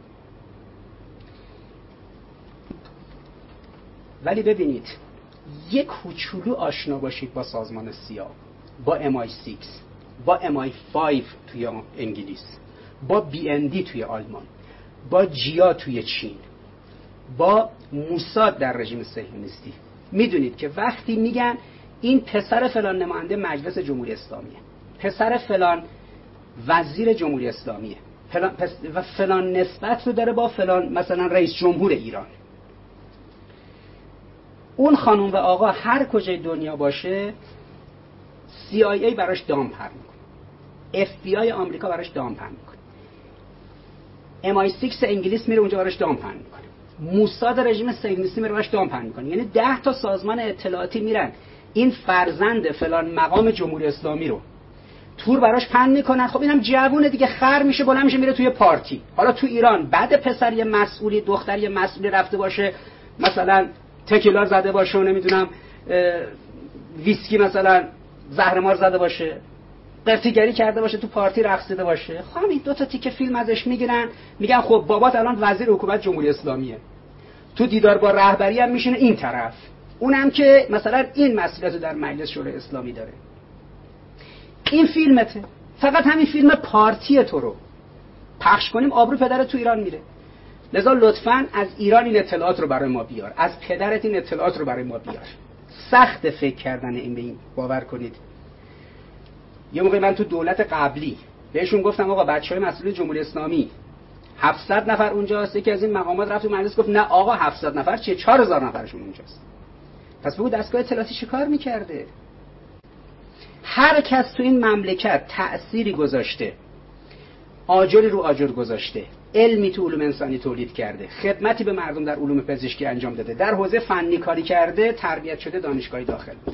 ولی ببینید یک کوچولو آشنا باشید با سازمان سیا، با MI6، با MI5 توی انگلیس، با BND توی آلمان، با جیا توی چین، با موساد در رژیم صهیونیستی، میدونید که وقتی میگن این پسر فلان نماینده مجلس جمهوری اسلامیه، پسر فلان وزیر جمهوری اسلامیه و فلان نسبت رو داره با فلان مثلا رئیس جمهور ایران، اون خانم و آقا هر کجای دنیا باشه CIA براش دام پر میکنه، FBI آمریکا براش دام پر میکنه، MI6 انگلیس میره اونجا براش دام پر میکنه، موساد رژیم صهیونیستی میره براش دام پر میکنه. یعنی 10 تا سازمان اطلاعاتی میرن این فرزند فلان مقام جمهوری اسلامی رو تور براش پن میکنن. خب اینم جوونه دیگه، خر میشه بلند میشه میره توی پارتی. حالا تو ایران بعد پسر یه مسئولی، دختر یه مسئولی رفته باشه مثلا تکیلا زده باشه و نمیدونم ویسکی مثلا زهرمار زده باشه، قرتیگری کرده باشه، تو پارتی رقصیده باشه، خب همین 2 تا تیکه فیلم ازش میگیرن میگن خب بابات الان وزیر حکومت جمهوری اسلامیه، تو دیدار با رهبری هم میشینه این طرف، اونم که مثلا این مسئولیت رو در مجلس شورای اسلامی داره. این فیلمته، فقط همین فیلم پارتی تو رو پخش کنیم آبرو پدرت تو ایران میره. لذا لطفاً از ایران این اطلاعات رو برای ما بیار، از پدرت این اطلاعات رو برای ما بیار. سخت فکر کردن این به این، باور کنید. یه موقع من تو دولت قبلی بهشون گفتم آقا بچهای مسئول جمهوری اسلامی 700 نفر اونجاست، یکی از این مقامات رفت تو مجلس گفت نه آقا 700 نفر چیه، 4000 نفرشون اونجاست. پس بگو دستگاه اطلاعاتی چه کار میکرده؟ هر کس تو این مملکت تأثیری گذاشته، آجری رو آجر گذاشته، علمی تو علوم انسانی تولید کرده، خدمتی به مردم در علوم پزشکی انجام داده، در حوزه فنی کاری کرده، تربیت شده دانشگاهی داخل بوده.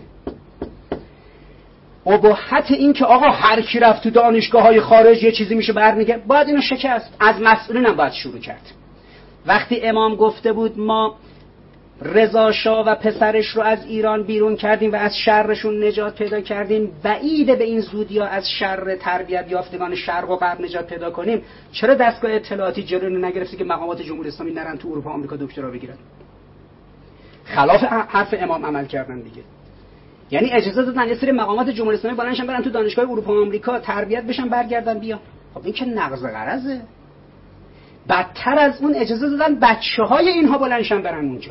اباحت این که آقا هر کی رفت تو دانشگاه‌های خارج یه چیزی میشه برمیگه، باید اینو شکست. از مسئولینم باید شروع کرد. وقتی امام گفته بود ما رضا شاه و پسرش رو از ایران بیرون کردیم و از شرشون نجات پیدا کردیم، بعیده به این زودی ها از شر تربیت یافتگان شرق و غرب نجات پیدا کنیم، چرا دستگاه اطلاعاتی جلوی نگرفتی که مقامات جمهوری اسلامی نرن تو اروپا آمریکا دکترا بگیرن؟ خلاف حرف امام عمل کردن دیگه. یعنی اجازه دادن یه سری مقامات جمهوری اسلامی بلندشن برن تو دانشگاه اروپا و آمریکا تربیت بشن برگردن بیان. خب این که نقض غرضه. بدتر از اون اجازه دادن بچه‌های اینها بلندشن برن اونجا.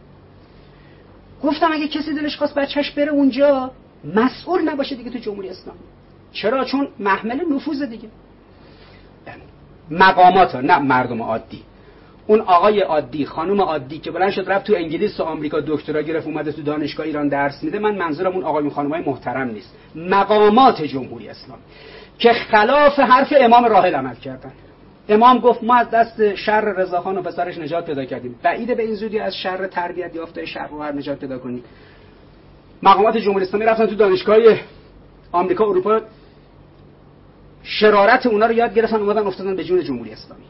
گفتم اگه کسی دلش خواست بچهش بره اونجا مسئول نباشه دیگه تو جمهوری اسلامی. چرا؟ چون محمل نفوذ دیگه. مقامات ها، نه مردم عادی. اون آقای عادی، خانم عادی که بلند شد رفت تو انگلیس و آمریکا دکترا گرفت اومده تو دانشگاه ایران درس میده، من منظورم اون آقایون خانمای محترم نیست. مقامات جمهوری اسلامی که خلاف حرف امام راحل عمل کردن. امام گفت ما از دست شر رضاخان و پسرش نجات پیدا کردیم، بعیده به این زودی از شر تربیت یافته شرق و غرب نجات پیدا کنیم. مقامات جمهوری اسلامی رفتن تو دانشگاه آمریکا اروپا شرارت اونا رو یاد گرفتن، اومدن افتادن به جون جمهوری اسلامی.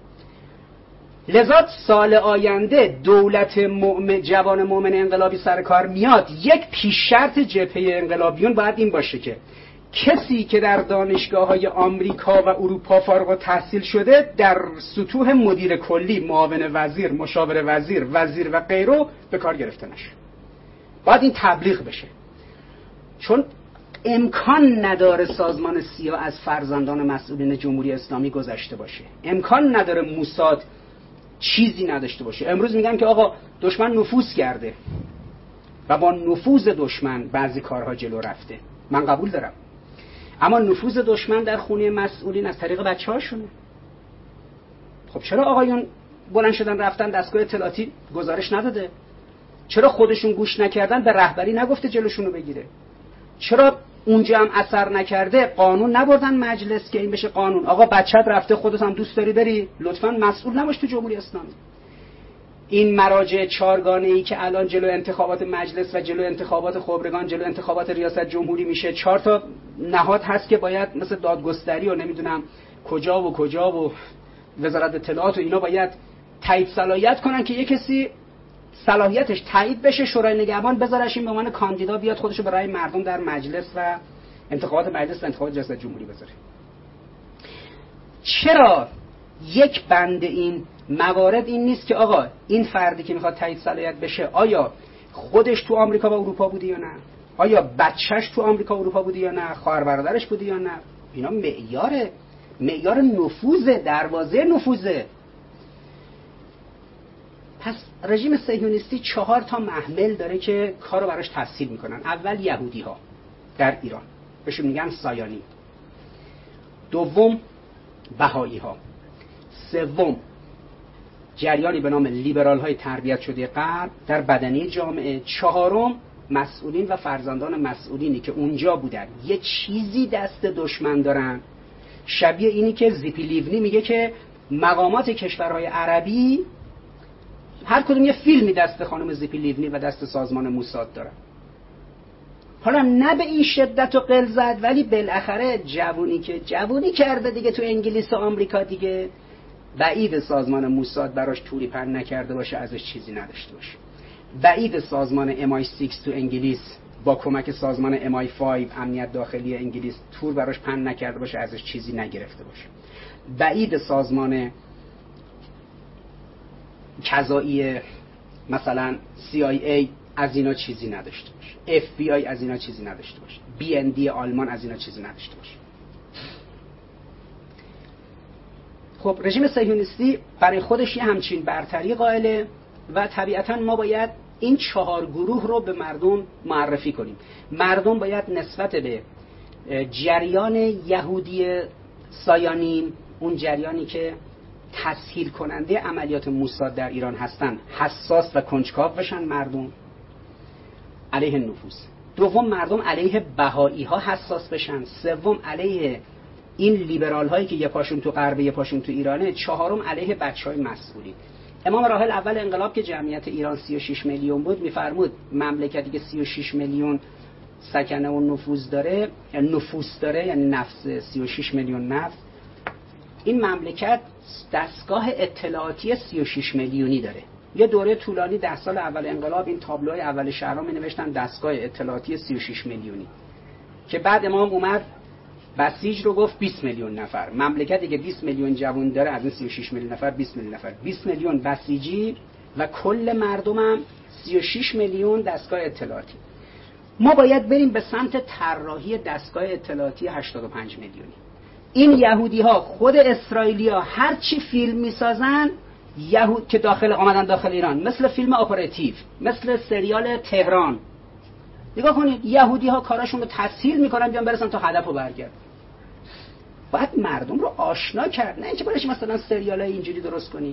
لذا سال آینده دولت جوان مؤمن انقلابی سر کار میاد، یک پیش شرط جبهه انقلابیون باید این باشه که کسی که در دانشگاه‌های آمریکا و اروپا فارغ التحصیل شده در سطوح مدیر کلی، معاون وزیر، مشاور وزیر، وزیر و غیره به کار گرفته نشه. باید این تبلیغ بشه. چون امکان نداره سازمان سیا از فرزندان مسئولین جمهوری اسلامی گذشته باشه. امکان نداره موساد چیزی نداشته باشه. امروز میگن که آقا دشمن نفوذ کرده و با نفوذ دشمن بعضی کارها جلو رفته. من قبول دارم. اما نفوذ دشمن در خونه مسئولین از طریق بچه‌هاشونه. خب چرا آقایون بلند شدن رفتن دستگاه اطلاعاتی گزارش نداده؟ چرا خودشون گوش نکردن به رهبری نگفته جلوشونو بگیره؟ چرا اونجا هم اثر نکرده قانون نبردن مجلس که این بشه قانون؟ آقا بچت رفته خودت هم دوست داری بری، لطفاً مسئول نباش تو جمهوری اسلامی. این مراجع چارگانه‌ای که الان جلو انتخابات مجلس و جلو انتخابات خبرگان، جلو انتخابات ریاست جمهوری میشه، 4 تا نهاد هست که باید مثل دادگستری و نمیدونم کجا و وزارت اطلاعات و اینا باید تایید صلاحیت کنن که یک کسی صلاحیتش تایید بشه، شورای نگهبان بذارش این به عنوان کاندیدا بیاد خودشو برای مردم در مجلس و انتخابات مجلس و انتخابات ریاست جمهوری بذاره. چرا یک بند این موارد این نیست که آقا این فردی که میخواد تایید صلاحیت بشه آیا خودش تو آمریکا و اروپا بوده یا نه، آیا بچهش تو آمریکا و اروپا بوده یا نه، خواهر برادرش بوده یا نه؟ اینا معیار نفوذ، دروازه نفوذه. پس رژیم صهیونیستی 4 تا محمل داره که کارو براش تسهیل میکنن. اول یهودی ها در ایران، بهشون میگن سایانی. دوم بهایی ها. سوم جریانی به نام لیبرال های تربیت شده غرب در بدنه جامعه. چهارم مسئولین و فرزندان مسئولینی که اونجا بودن یه چیزی دست دشمن دارن، شبیه اینی که زیپی لیونی میگه که مقامات کشورهای عربی هر کدوم یه فیلمی دست خانم زیپی لیونی و دست سازمان موساد دارن. حالا نه به این شدت و غلظت، ولی بالاخره جوونی کرده دیگه تو انگلیس و آمریکا دیگه، بعید سازمان موساد براش توری پن نکرده باشه ازش چیزی نداشته باشه. بعید سازمان MI6 تو انگلیس با کمک سازمان MI5 امنیت داخلی انگلیس تور براش پن نکرده باشه ازش چیزی نگرفته باشه. بعید سازمان قضایی مثلا CIA از اینا چیزی نداشته باشه، FBI از اینا چیزی نداشته باشه، BND آلمان از اینا چیزی نداشته باشه. خب رژیم صهیونیستی برای خودش یه همچین برتری قائله و طبیعتاً ما باید این 4 گروه رو به مردم معرفی کنیم. مردم باید نسبت به جریان یهودی سایانیم، اون جریانی که تسهیل کننده عملیات موساد در ایران هستن، حساس و کنجکاو بشن مردم علیه نفوذ. دوم مردم علیه بهایی ها حساس بشن. سوم علیه این لیبرال هایی که یه پاشون تو غرب یه پاشون تو ایرانه. چهارم علیه بچهای مسئولین. امام راحل اول انقلاب که جمعیت ایران 36 میلیون بود میفرمود مملکتی که 36 میلیون سکنه و نفوذ داره، یعنی نفس 36 میلیون نفس، این مملکت دستگاه اطلاعاتی 36 میلیونی داره. یه دوره طولانی 10 سال اول انقلاب این تابلوهای اول شهرها می نوشتن دستگاه اطلاعاتی 36 میلیونی، که بعد امام اومد بسیج رو گفت 20 میلیون نفر. مملکتی که 20 میلیون جوان داره از این 36 میلیون نفر 20 میلیون نفر، 20 میلیون بسیجی و کل مردمم 36 میلیون دستگاه اطلاعاتی. ما باید بریم به سمت طراحی دستگاه اطلاعاتی 85 میلیونی. این یهودی ها، خود اسرائیلی ها هر چی فیلم میسازن یهود که آمدن داخل ایران، مثل فیلم اپراتیو، مثل سریال تهران، نگاه کنید یهودی ها کاراشون رو تسهیل میکنن بیان برسن تا هدف رو برگردن. باید مردم رو آشنا کرد، نه اینکه برش مثلا سریالای اینجوری درست کنی.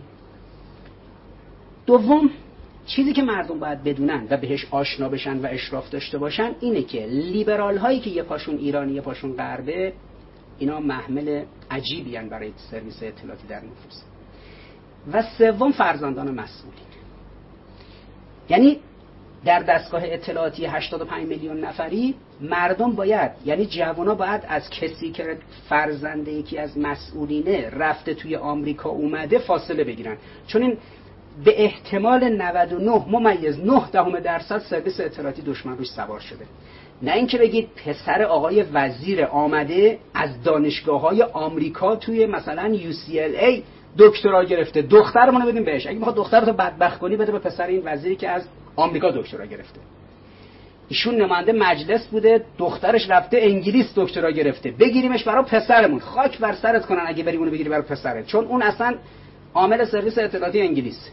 دوم چیزی که مردم باید بدونن و بهش آشنا بشن و اشراف داشته باشن اینه که لیبرال هایی که یه پاشون ایرانی یه پاشون غربه، اینا محمل عجیبی هن برای سرویس اطلاعاتی در نفوذ. و سوم فرزندان مسئولین. یعنی در دستگاه اطلاعاتی 85 میلیون نفری مردم باید، یعنی جوانا باید از کسی که فرزنده یکی از مسئولینه رفته توی آمریکا اومده فاصله بگیرن، چون این به احتمال 99.9% سرویس اطلاعاتی دشمن روش سوار شده. نه اینکه بگید پسر آقای وزیر آمده از دانشگاه‌های آمریکا توی مثلا UCLA دکترا گرفته، دخترمون رو بدیم بهش. اگه میخواد دخترتو بدبخت کنی بده به پسر این وزیری که از آمریکا دکترا گرفته. ایشون نماینده مجلس بوده، دخترش رفته انگلیس دکترا گرفته، بگیریمش برای پسرمون. خاک بر سرت کنن اگه بری اونو بگیری برای پسرت، چون اون اصلا عامل سرویس اطلاعاتی انگلیس.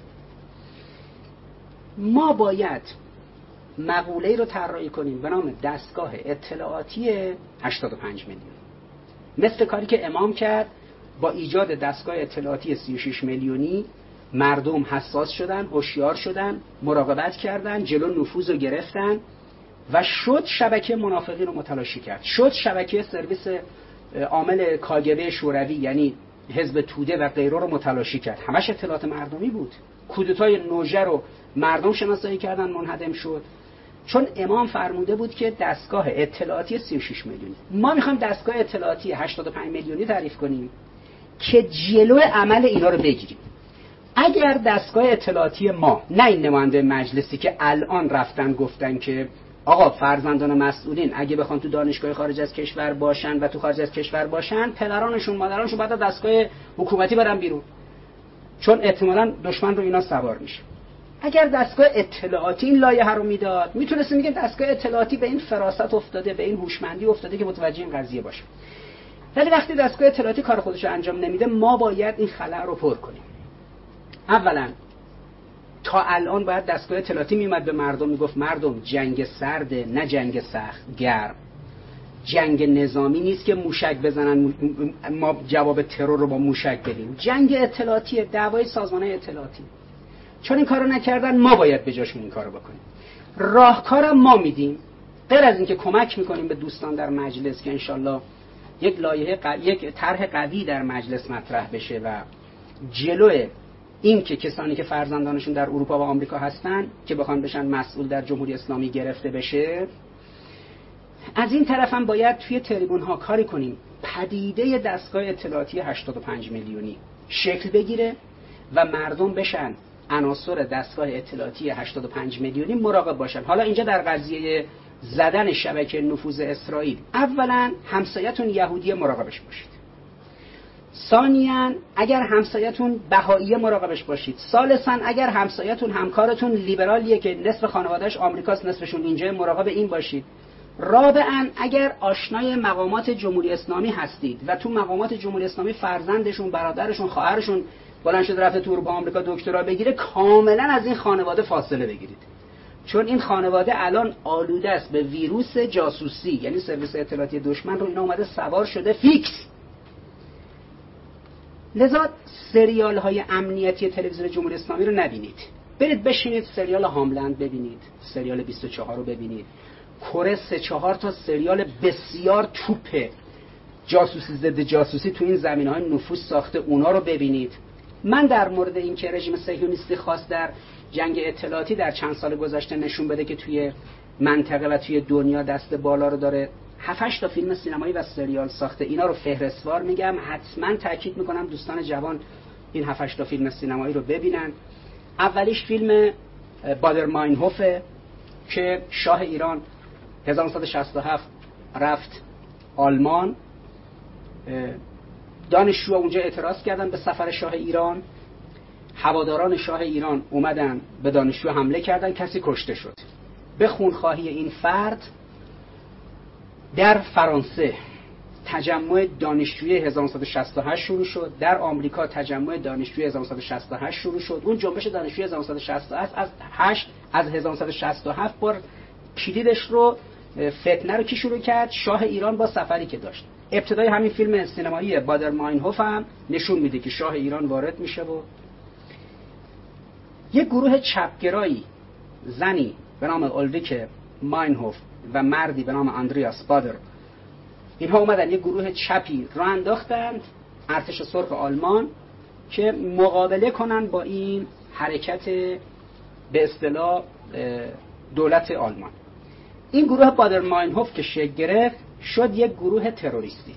ما باید مقوله‌ای رو طراحی کنیم به نام دستگاه اطلاعاتی 85 میلیون، مثل کاری که امام کرد با ایجاد دستگاه اطلاعاتی 36 میلیونی. مردم حساس شدن، هوشیار شدن، مراقبت کردن، جلو نفوذ رو گرفتن و شد شبکه منافقین رو متلاشی کرد. شد شبکه سرویس عامل کاگب شوروی یعنی حزب توده و غیره رو متلاشی کرد. همش اطلاعات مردمی بود. کودتای نوژه رو مردم شناسایی کردن، منهدم شد. چون امام فرموده بود که دستگاه اطلاعاتی 36 میلیونی. ما میخوایم دستگاه اطلاعاتی 85 میلیونی تعریف کنیم که جلو عمل اینا رو بگیریم. اگر دستگاه اطلاعاتی ما، نه این نماینده مجلسی که الان رفتن گفتن که آقا فرزندان مسئولین اگه بخوان تو دانشگاه خارج از کشور باشن و تو خارج از کشور باشن، پدرانشون مادرانشون بعد از دستگاه حکومتی برن بیرون، چون احتمالاً دشمن رو اینا سوار میشه. اگر دستگاه اطلاعاتی این لایحه رو میداد، میتونستیم میگه دستگاه اطلاعاتی به این فراست افتاده، به این هوشمندی افتاده که متوجه این قضیه باشه. ولی وقتی دستگاه اطلاعاتی کار خودش رو انجام نمیده، ما باید این خلأ رو پر کنیم. اولا تا الان باید دستگاه اطلاعاتی میومد به مردم میگفت مردم جنگ سرده نه جنگ سخت گرم، جنگ نظامی نیست که موشک بزنن ما جواب ترور رو با موشک بدیم، جنگ اطلاعاتیه، دعوای سازمان‌های اطلاعاتی. چون این کارو نکردن، ما باید به جاشون این کارو بکنیم. راهکارم ما میدیم، غیر از اینکه کمک میکنیم به دوستان در مجلس که انشالله یک لایحه یک طرح قوی در مجلس مطرح بشه و جلوی این که کسانی که فرزندانشون در اروپا و آمریکا هستن که بخوان بشن مسئول در جمهوری اسلامی گرفته بشه. از این طرف هم باید توی تریبون ها کاری کنیم پدیده دستگاه اطلاعاتی 85 میلیونی شکل بگیره و مردم بشن عناصر دستگاه اطلاعاتی 85 میلیونی مراقب باشن. حالا اینجا در قضیه زدن شبکه نفوذ اسرائیل، اولا همسایتون یهودی مراقبش باشید، ثانیاً اگر همسایتون بهائیه مراقبش باشید، ثالثاً اگر همسایتون همکارتون لیبرالیه که نصف خانواده‌اش آمریکاست نصفشون اینجا، مراقب این باشید. رابعاً اگر آشنای مقامات جمهوری اسلامی هستید و تو مقامات جمهوری اسلامی فرزندشون، برادرشون، خواهرشون بلند شده رفته تو اروپا آمریکا دکترا بگیره، کاملاً از این خانواده فاصله بگیرید، چون این خانواده الان آلوده است به ویروس جاسوسی، یعنی سرویس اطلاعاتی دشمن رو اینا اومده سوار شده فیکس. لذا سریال های امنیتی تلویزیون جمهوری اسلامی رو نبینید، برید بشینید سریال هاملند ببینید، سریال 24 رو ببینید، کره 3-4 تا سریال بسیار توپه جاسوسی ضد جاسوسی تو این زمینه‌های نفوذ ساخته، اونا رو ببینید. من در مورد این که رژیم صهیونیستی خواست در جنگ اطلاعاتی در چند سال گذشته نشون بده که توی منطقه و توی دنیا دست بالا رو داره، 7-8 تا فیلم سینمایی و سریال ساخته، اینا رو فهرستوار میگم، حتما تاکید میکنم دوستان جوان این 7-8 تا فیلم سینمایی رو ببینن. اولیش فیلم بادر ماینهوف که شاه ایران 1967 رفت آلمان، دانشجوها اونجا اعتراض کردن به سفر شاه ایران، هواداران شاه ایران اومدن به دانشجو حمله کردن، کسی کشته شد. به خونخواهی این فرد در فرانسه تجمع دانشجویی 1968 شروع شد، در آمریکا تجمع دانشجویی 1968 شروع شد. اون جنبش دانشجویی 1968 از 1967 بار کلیدش رو فتنه رو کی شروع کرد؟ شاه ایران با سفری که داشت. ابتدای همین فیلم سینمایی بادر ماینهوف هم نشون میده که شاه ایران وارد میشه و یک گروه چپگرایی، زنی به نام اولریک ماینهوف و مردی به نام اندریاس بادر، اینها اومدن یک گروه چپی را انداختند ارتش سرخ آلمان که مقابله کنن با این حرکت به اصطلاح دولت آلمان. این گروه بادر ماینهوف که شکل گرفت شد یک گروه تروریستی.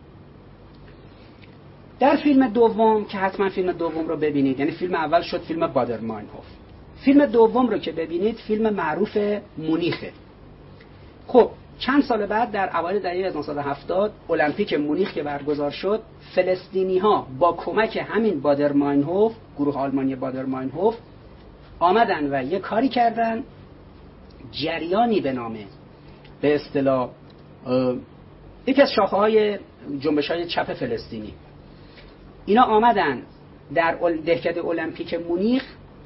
در فیلم دوم که حتما فیلم دوم رو ببینید، یعنی فیلم اول شد فیلم بادر ماینهوف، فیلم دوم رو که ببینید فیلم معروف مونیخه. خب چند سال بعد در اوایل دهه 1970 المپیک مونیخ که برگزار شد، فلسطینی‌ها با کمک همین بادر ماینهوف، گروه آلمانی بادر ماینهوف، آمدن و یه کاری کردن، جریانی به نام به اصطلاح یکی از شاخه‌های جنبش‌های چپ فلسطینی، اینا آمدن در دهکده المپیک مونیخ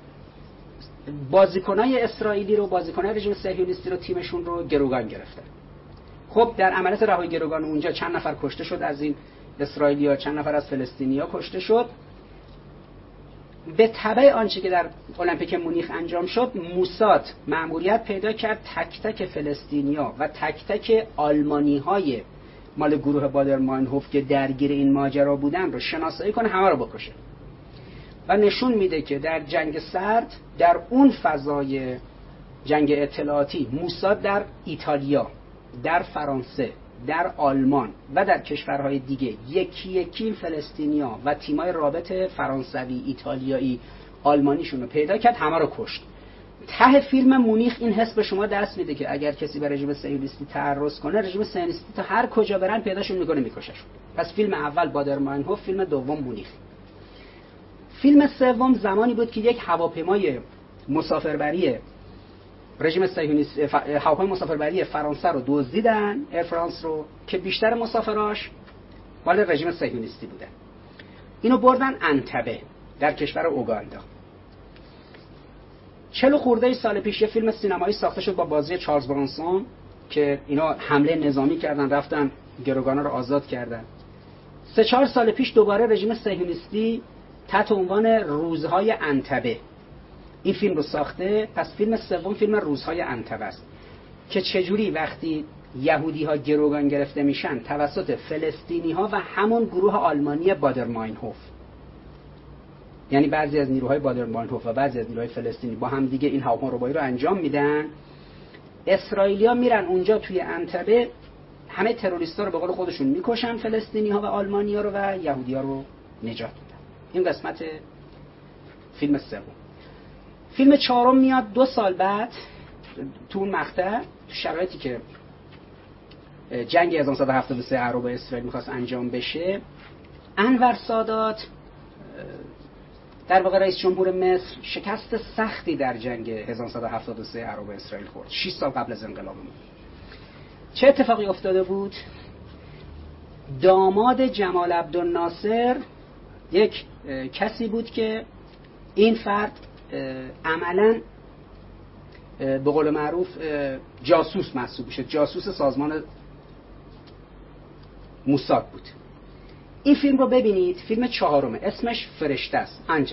بازیکنای اسرائیلی رو، بازیکنای رژیم صهیونیستی رو، تیمشون رو گروگان گرفتن. خب در عملیات رهایی گروگان اونجا چند نفر کشته شد از این اسرائیلی‌ها، چند نفر از فلسطینی‌ها کشته شد. به تبع آنچه که در المپیک مونیخ انجام شد، موساد مأموریت پیدا کرد تک تک فلسطینی‌ها و تک تک آلمانی‌های مال گروه بادر ماینهوف که درگیر این ماجرا بودن رو شناسایی کنه، همه رو بکشه. و نشون میده که در جنگ سرد، در اون فضای جنگ اطلاعاتی، موساد در ایتالیا، در فرانسه، در آلمان و در کشورهای دیگه یکی یکی فلسطینیا و تیمای رابط فرانسوی، ایتالیایی، آلمانیشون رو پیدا کرد، همه رو کشت. ته فیلم مونیخ این حس به شما دست میده که اگر کسی به رژیم صهیونیستی تعرض کنه، رژیم صهیونیستی تا هر کجا برن پیداشون میکنه میکششون. پس فیلم اول بادر ماینهوف، فیلم دوم مونیخ. فیلم سوم زمانی بود که یک هواپیمای مسافربری رژیم صهیونیستی، هواپیمای مسافربری فرانسه رو دزدیدن، ایر فرانس رو، که بیشتر مسافراش مال رژیم صهیونیستی بودن. اینو بردن انتبه در کشور اوگاندا. 40 خورده سال پیش یه فیلم سینمایی ساخته شد با بازی چارلز برانسون که اینا حمله نظامی کردن، رفتن گروگانا رو آزاد کردن. 3-4 سال پیش دوباره رژیم صهیونیستی تحت عنوان روزهای انتبه این فیلم رو ساخته. پس فیلم سوم فیلم روزهای انتبه است که چجوری وقتی یهودی‌ها گروگان گرفته میشن توسط فلسطینی‌ها و همون گروه آلمانی بادر ماینهوف، یعنی بعضی از نیروهای بادر ماینهوف و بعضی از نیروهای فلسطینی با هم دیگه این هواپیماربری رو انجام میدن. اسرائیلی‌ها میرن اونجا توی انتبه همه تروریستا رو به قول خودشون میکشن، فلسطینی‌ها و آلمانی‌ها رو و یهودی‌ها رو نجات میدن. این قسمت فیلم سوم. فیلم چهارم میاد 2 سال بعد تو اون مقطع، تو شرایطی که جنگ 1973 عرب و اسرائیل میخواست انجام بشه، انور سادات در واقع رئیس جمهور مصر شکست سختی در جنگ 1973 عرب و اسرائیل خورد. 6 سال قبل از انقلاب ما چه اتفاقی افتاده بود؟ داماد جمال عبدالناصر یک کسی بود که این فرد عملاً به قول معروف جاسوس محسوب میشه، جاسوس سازمان موساد بود. این فیلم رو ببینید، فیلم چهارمه، اسمش فرشته است، انجل.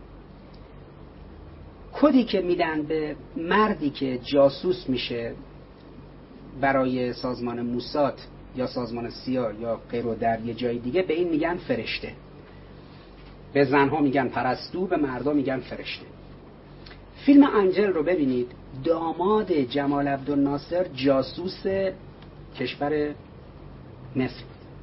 کدی که میدن به مردی که جاسوس میشه برای سازمان موساد یا سازمان سیا یا غیره در یه جای دیگه، به این میگن فرشته. به زنها میگن پرستو، به مردا میگن فرشته. فیلم انجل رو ببینید، داماد جمال عبدالناصر جاسوس کشور مصر،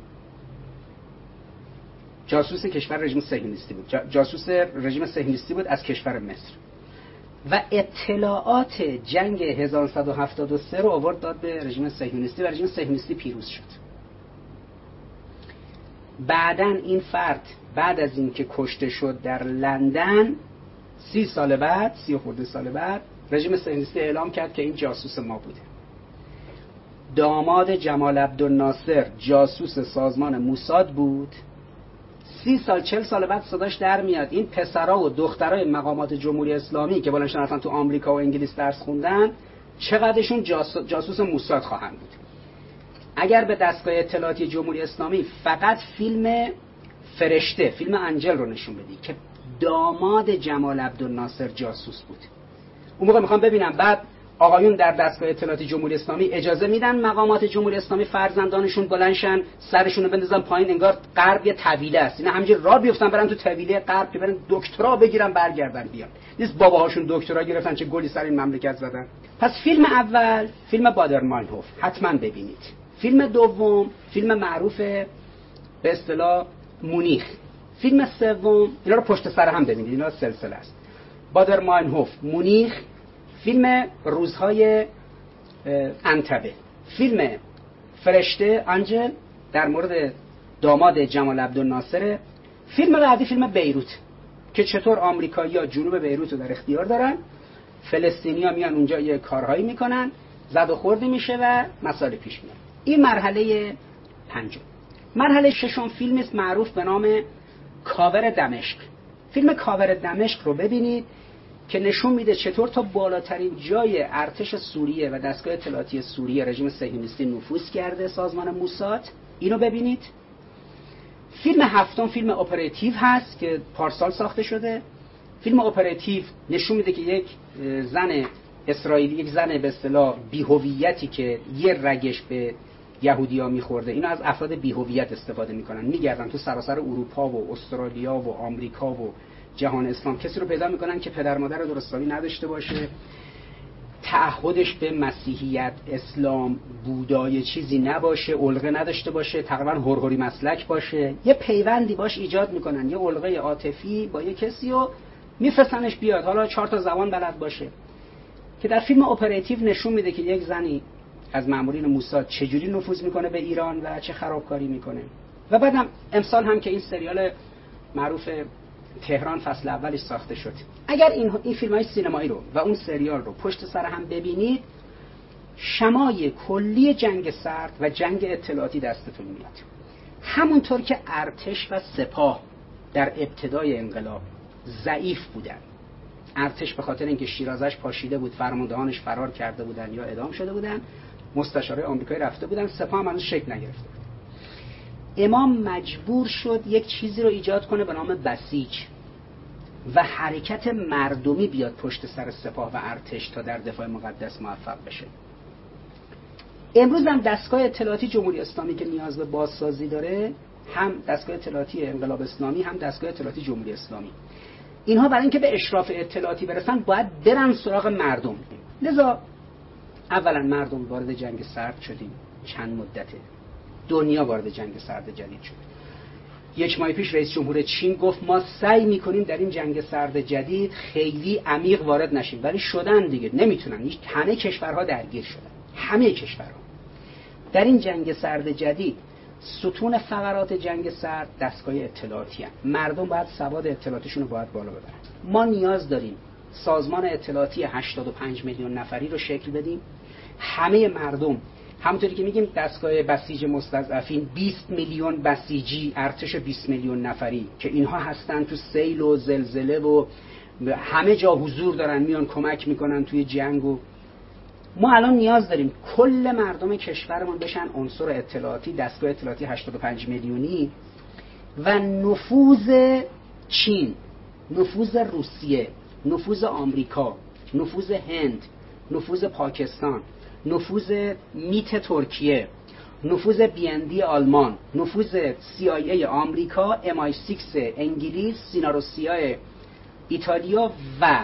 جاسوس کشور رژیم صهیونیستی بود، جاسوس رژیم صهیونیستی بود از کشور مصر و اطلاعات جنگ 1973 رو آورد داد به رژیم صهیونیستی و رژیم صهیونیستی پیروز شد. بعدن این فرد بعد از اینکه کشته شد در لندن، 30 سال بعد، 30 خورده سال بعد، رژیم صهیونیستی اعلام کرد که این جاسوس ما بوده. داماد جمال عبدالناصر جاسوس سازمان موساد بود. 30 سال 40 سال بعد صداش در میاد این پسرا و دخترای مقامات جمهوری اسلامی که بلند شدن تو آمریکا و انگلیس درس خوندن چقدرشون جاسوس موساد خواهند بود. اگر به دستگاه اطلاعاتی جمهوری اسلامی فقط فیلم فرشته، فیلم انجل رو نشون بدی که داماد جمال عبدالناصر جاسوس بود، اون موقع میخوام ببینم بعد آقایون در دستگاه اطلاعاتی جمهوری اسلامی اجازه میدن مقامات جمهوری اسلامی فرزندانشون بلندشن سرشون رو بندازن پایین انگار غرب یه طویله است، اینا همینجوری راه بیفتن برن تو طویله غرب که برن دکترا بگیرن برگردن بیان؟ نیست باباهاشون دکترا گرفتن چه گلی سر این مملکت زدن. پس فیلم اول فیلم بادر ماینهوف حتما ببینید. فیلم دوم فیلم معروف به اصطلاح مونیخ. فیلم سوم اینا رو پشت سر هم ببینید، اینا سلسله است. بادر ماینهوف، مونیخ، فیلم روزهای انتبه، فیلم فرشته انجل در مورد داماد جمال عبدالناصر، فیلم بعدی فیلم بیروت که چطور آمریکایی‌ها جنوب بیروت رو در اختیار دارن، فلسطینی‌ها میان اونجا یه کارهایی میکنن، زد و خوردی میشه و مسائل پیش میاد. این مرحله پنجم. مرحله ششم فیلمی است معروف به نام کاور دمشق. فیلم کاور دمشق رو ببینید که نشون میده چطور تا بالاترین جای ارتش سوریه و دستگاه اطلاعاتی سوریه رژیم صهیونیستی نفوذ کرده، سازمان موساد. اینو ببینید. فیلم هفتم فیلم اپراتیو هست که پارسال ساخته شده. فیلم اپراتیو نشون میده که یک زن اسرائیلی، یک زن به اصطلاح بی‌هویتی که یه رگش به یهودی‌ها میخورده، اینا از افراد بی‌هویت استفاده میکنن، میگردن تو سراسر اروپا و استرالیا و آمریکا و جهان اسلام، کسی رو پیدا میکنن که پدر مادر درستابی نداشته باشه، تعهدش به مسیحیت، اسلام، بودای چیزی نباشه، علقه نداشته باشه، تقریبا هرهری مسلک باشه، یه پیوندی باش ایجاد میکنن، یه علقه عاطفی با یه کسی رو میفرستنش بیاد، حالا 4 تا زبان بلد باشه. که در فیلم اپراتیو نشون میده که یک زنی از مامورین موساد چجوری نفوذ میکنه به ایران و چه خرابکاری میکنه. و بعدم امسال هم که این سریال معروف تهران فصل اولش ساخته شد. اگر این فیلم‌های سینمایی رو و اون سریال رو پشت سر هم ببینید، شمای کلی جنگ سرد و جنگ اطلاعاتی دستتون میاد. همونطور که ارتش و سپاه در ابتدای انقلاب ضعیف بودن، ارتش به خاطر اینکه شیرازش پاشیده بود، فرماندهانش فرار کرده بودن یا اعدام شده بودن، مستشارای آمریکایی رفته بودن، سپاه هم هنوز شکل نگرفته بود. امام مجبور شد یک چیزی رو ایجاد کنه به نام بسیج و حرکت مردمی بیاد پشت سر سپاه و ارتش تا در دفاع مقدس موفق بشه. امروز هم دستگاه اطلاعاتی جمهوری اسلامی که نیاز به بازسازی داره، هم دستگاه اطلاعاتی انقلاب اسلامی هم دستگاه اطلاعاتی جمهوری اسلامی، اینها برای اینکه به اشراف اطلاعاتی برسن باید برن سراغ مردم. لذا اولا مردم وارد جنگ سرد شدیم، چند مدته دنیا وارد جنگ سرد جدید شد. 1 ماه پیش رئیس جمهور چین گفت ما سعی میکنیم در این جنگ سرد جدید خیلی عمیق وارد نشیم، ولی شدن دیگه، نمیتونن. همه کشورها درگیر شدن، همه کشورها در این جنگ سرد جدید. ستون فقرات جنگ سرد دستگاه اطلاعاتی هستند. مردم باید سواد اطلاعاتیشون رو باید بالا ببرن. ما نیاز داریم سازمان اطلاعاتی 85 میلیون نفری رو شکل بدیم. همه مردم، همونطوری که میگیم دستگاه بسیج مستضعفین، 20 میلیون بسیجی، ارتش 20 میلیون نفری که اینها هستن تو سیل و زلزله و همه جا حضور دارن، میان کمک میکنن توی جنگ. و ما الان نیاز داریم کل مردم کشورمون بشن عنصر اطلاعاتی، دستگاه اطلاعاتی 85 میلیونی و نفوذ چین، نفوذ روسیه، نفوذ آمریکا، نفوذ هند، نفوذ پاکستان، نفوذ میت ترکیه، نفوذ BND آلمان، نفوذ CIA آمریکا، MI6 انگلیس، سیناروسیا ایتالیا و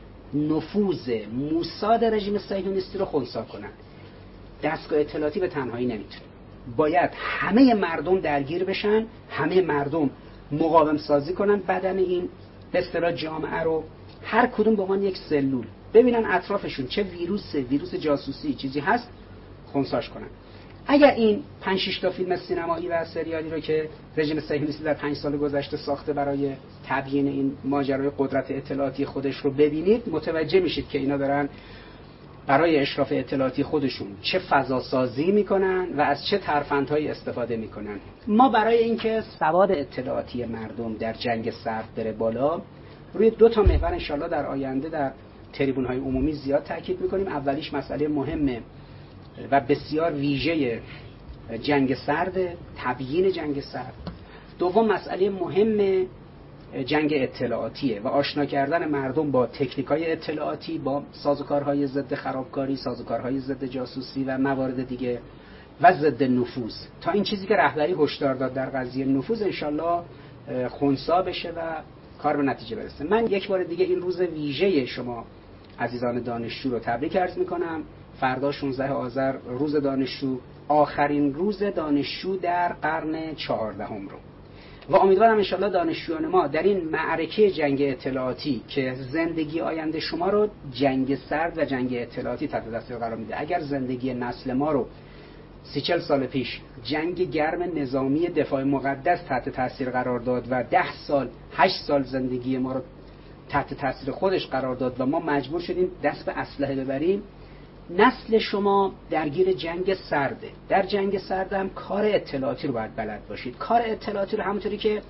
نفوذ موساد رژیم صهیونیستی رو خنثی کنن. دستگاه اطلاعاتی به تنهایی نمیتونه. باید همه مردم درگیر بشن، همه مردم مقاوم سازی کنن بدن این به اصطلاح جامعه رو، هر کدوم به عنوان یک سلول ببینن اطرافشون چه ویروس جاسوسی چیزی هست، خنثیش کنن. اگر این 5-6 تا فیلم سینمایی و سریالی رو که رژیم صهیونیستی در 5 سال گذشته ساخته برای تبیین این ماجرای قدرت اطلاعاتی خودش رو ببینید، متوجه میشید که اینا دارن برای اشراف اطلاعاتی خودشون چه فضا سازی میکنن و از چه ترفندهایی استفاده میکنن. ما برای اینکه سواد اطلاعاتی مردم در جنگ سرد بره بالا، روی 2 تا محور انشالله در آینده در تریبون‌های عمومی زیاد تاکید میکنیم. اولیش مسئله مهمه و بسیار ویژه جنگ سرد، تبیین جنگ سرد. دوم مسئله مهم جنگ اطلاعاتیه و آشنا کردن مردم با تکنیک‌های اطلاعاتی، با سازوکارهای ضد خرابکاری، سازوکارهای ضد جاسوسی و موارد دیگه و ضد نفوذ، تا این چیزی که رهبری هشدار داد در قضیه نفوذ انشالله خنثی بشه و کار به نتیجه برسه. من یک بار دیگه این روز ویژه شما عزیزان دانشجو رو تبریک عرض میکنم. فردا 16 آذر روز دانشجو، آخرین روز دانشجو در قرن 14 رو، و امیدوارم انشالله دانشجویان ما در این معرکه جنگ اطلاعاتی که زندگی آینده شما رو جنگ سرد و جنگ اطلاعاتی تحت تاثیر قرار میده. اگر زندگی نسل ما رو 30-40 سال پیش جنگ گرم نظامی دفاع مقدس تحت تاثیر قرار داد و 10 سال 8 سال زندگی ما رو تحت تاثیر خودش قرار داد و ما مجبور شدیم دست به اسلحه ببریم، نسل شما درگیر جنگ سرده. در جنگ سرد هم کار اطلاعاتی رو باید بلد باشید. کار اطلاعاتی رو همونطوری که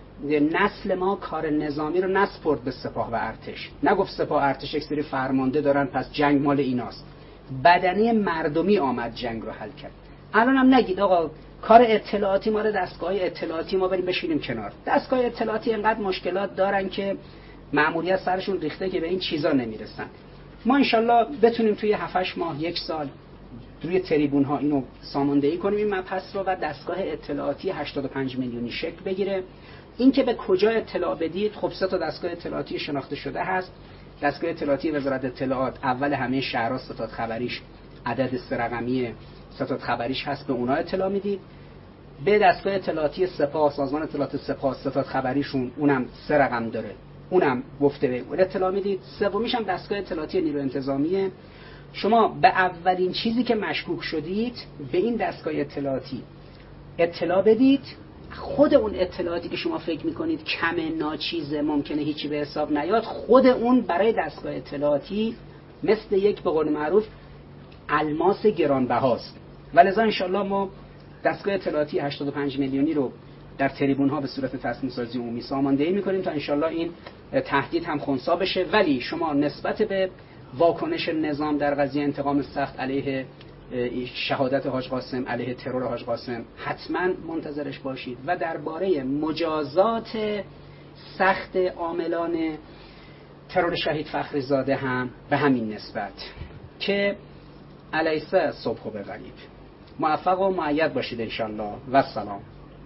نسل ما کار نظامی رو نسپرد به سپاه و ارتش، نگفت سپاه ارتش یک سری فرمانده دارن پس جنگ مال ایناست، بدنه مردمی آمد جنگ رو حل کرد. الان هم نگید آقا کار اطلاعاتی ما رو دستگاه اطلاعاتی ما بریم بشینیم کنار. دستگاه اطلاعاتی اینقدر مشکلات دارن که مأموریت سرشون ریخته که به این چیزا نمیرسن. ما انشالله بتونیم توی 7-8 ماه 1 سال روی تریبون ها اینو ساماندهی کنیم این مبحث رو و دستگاه اطلاعاتی 85 میلیونی شکل بگیره. این که به کجا اطلاع بدید، خب 3 تا دستگاه اطلاعاتی شناخته شده هست. دستگاه اطلاعاتی وزارت اطلاعات اول همه شهرها ستاد خبریش عدد 3 رقمی ستاد خبریش هست، به اونها اطلاع میدید. به دستگاه اطلاعاتی سپاه، سازمان اطلاعات سپاه ستاد خبریشون اونم 3 رقم داره، اونم گفته به اطلاع میدید. سومیش هم دستگاه اطلاعاتی نیروی انتظامیه. شما به اولین چیزی که مشکوک شدید به این دستگاه اطلاعاتی اطلاع بدید. خود اون اطلاعاتی که شما فکر میکنید کمه، ناچیزه، ممکنه هیچی به حساب نیاد، خود اون برای دستگاه اطلاعاتی مثل یک به قول معروف الماس گرانبهاست. ولذا انشالله ما دستگاه اطلاعاتی 85 میلیونی رو در تریبون ها به صورت تصمیم سازی عمومی ساماندهی میکنیم تا انشالله این تهدید هم خنثی بشه. ولی شما نسبت به واکنش نظام در قضیه انتقام سخت علیه شهادت حاج قاسم، علیه ترور حاج قاسم حتما منتظرش باشید و درباره مجازات سخت عاملان ترور شهید فخری زاده هم به همین نسبت که علیسه صبح و بغریب. موفق و مؤید باشید انشالله و السلام.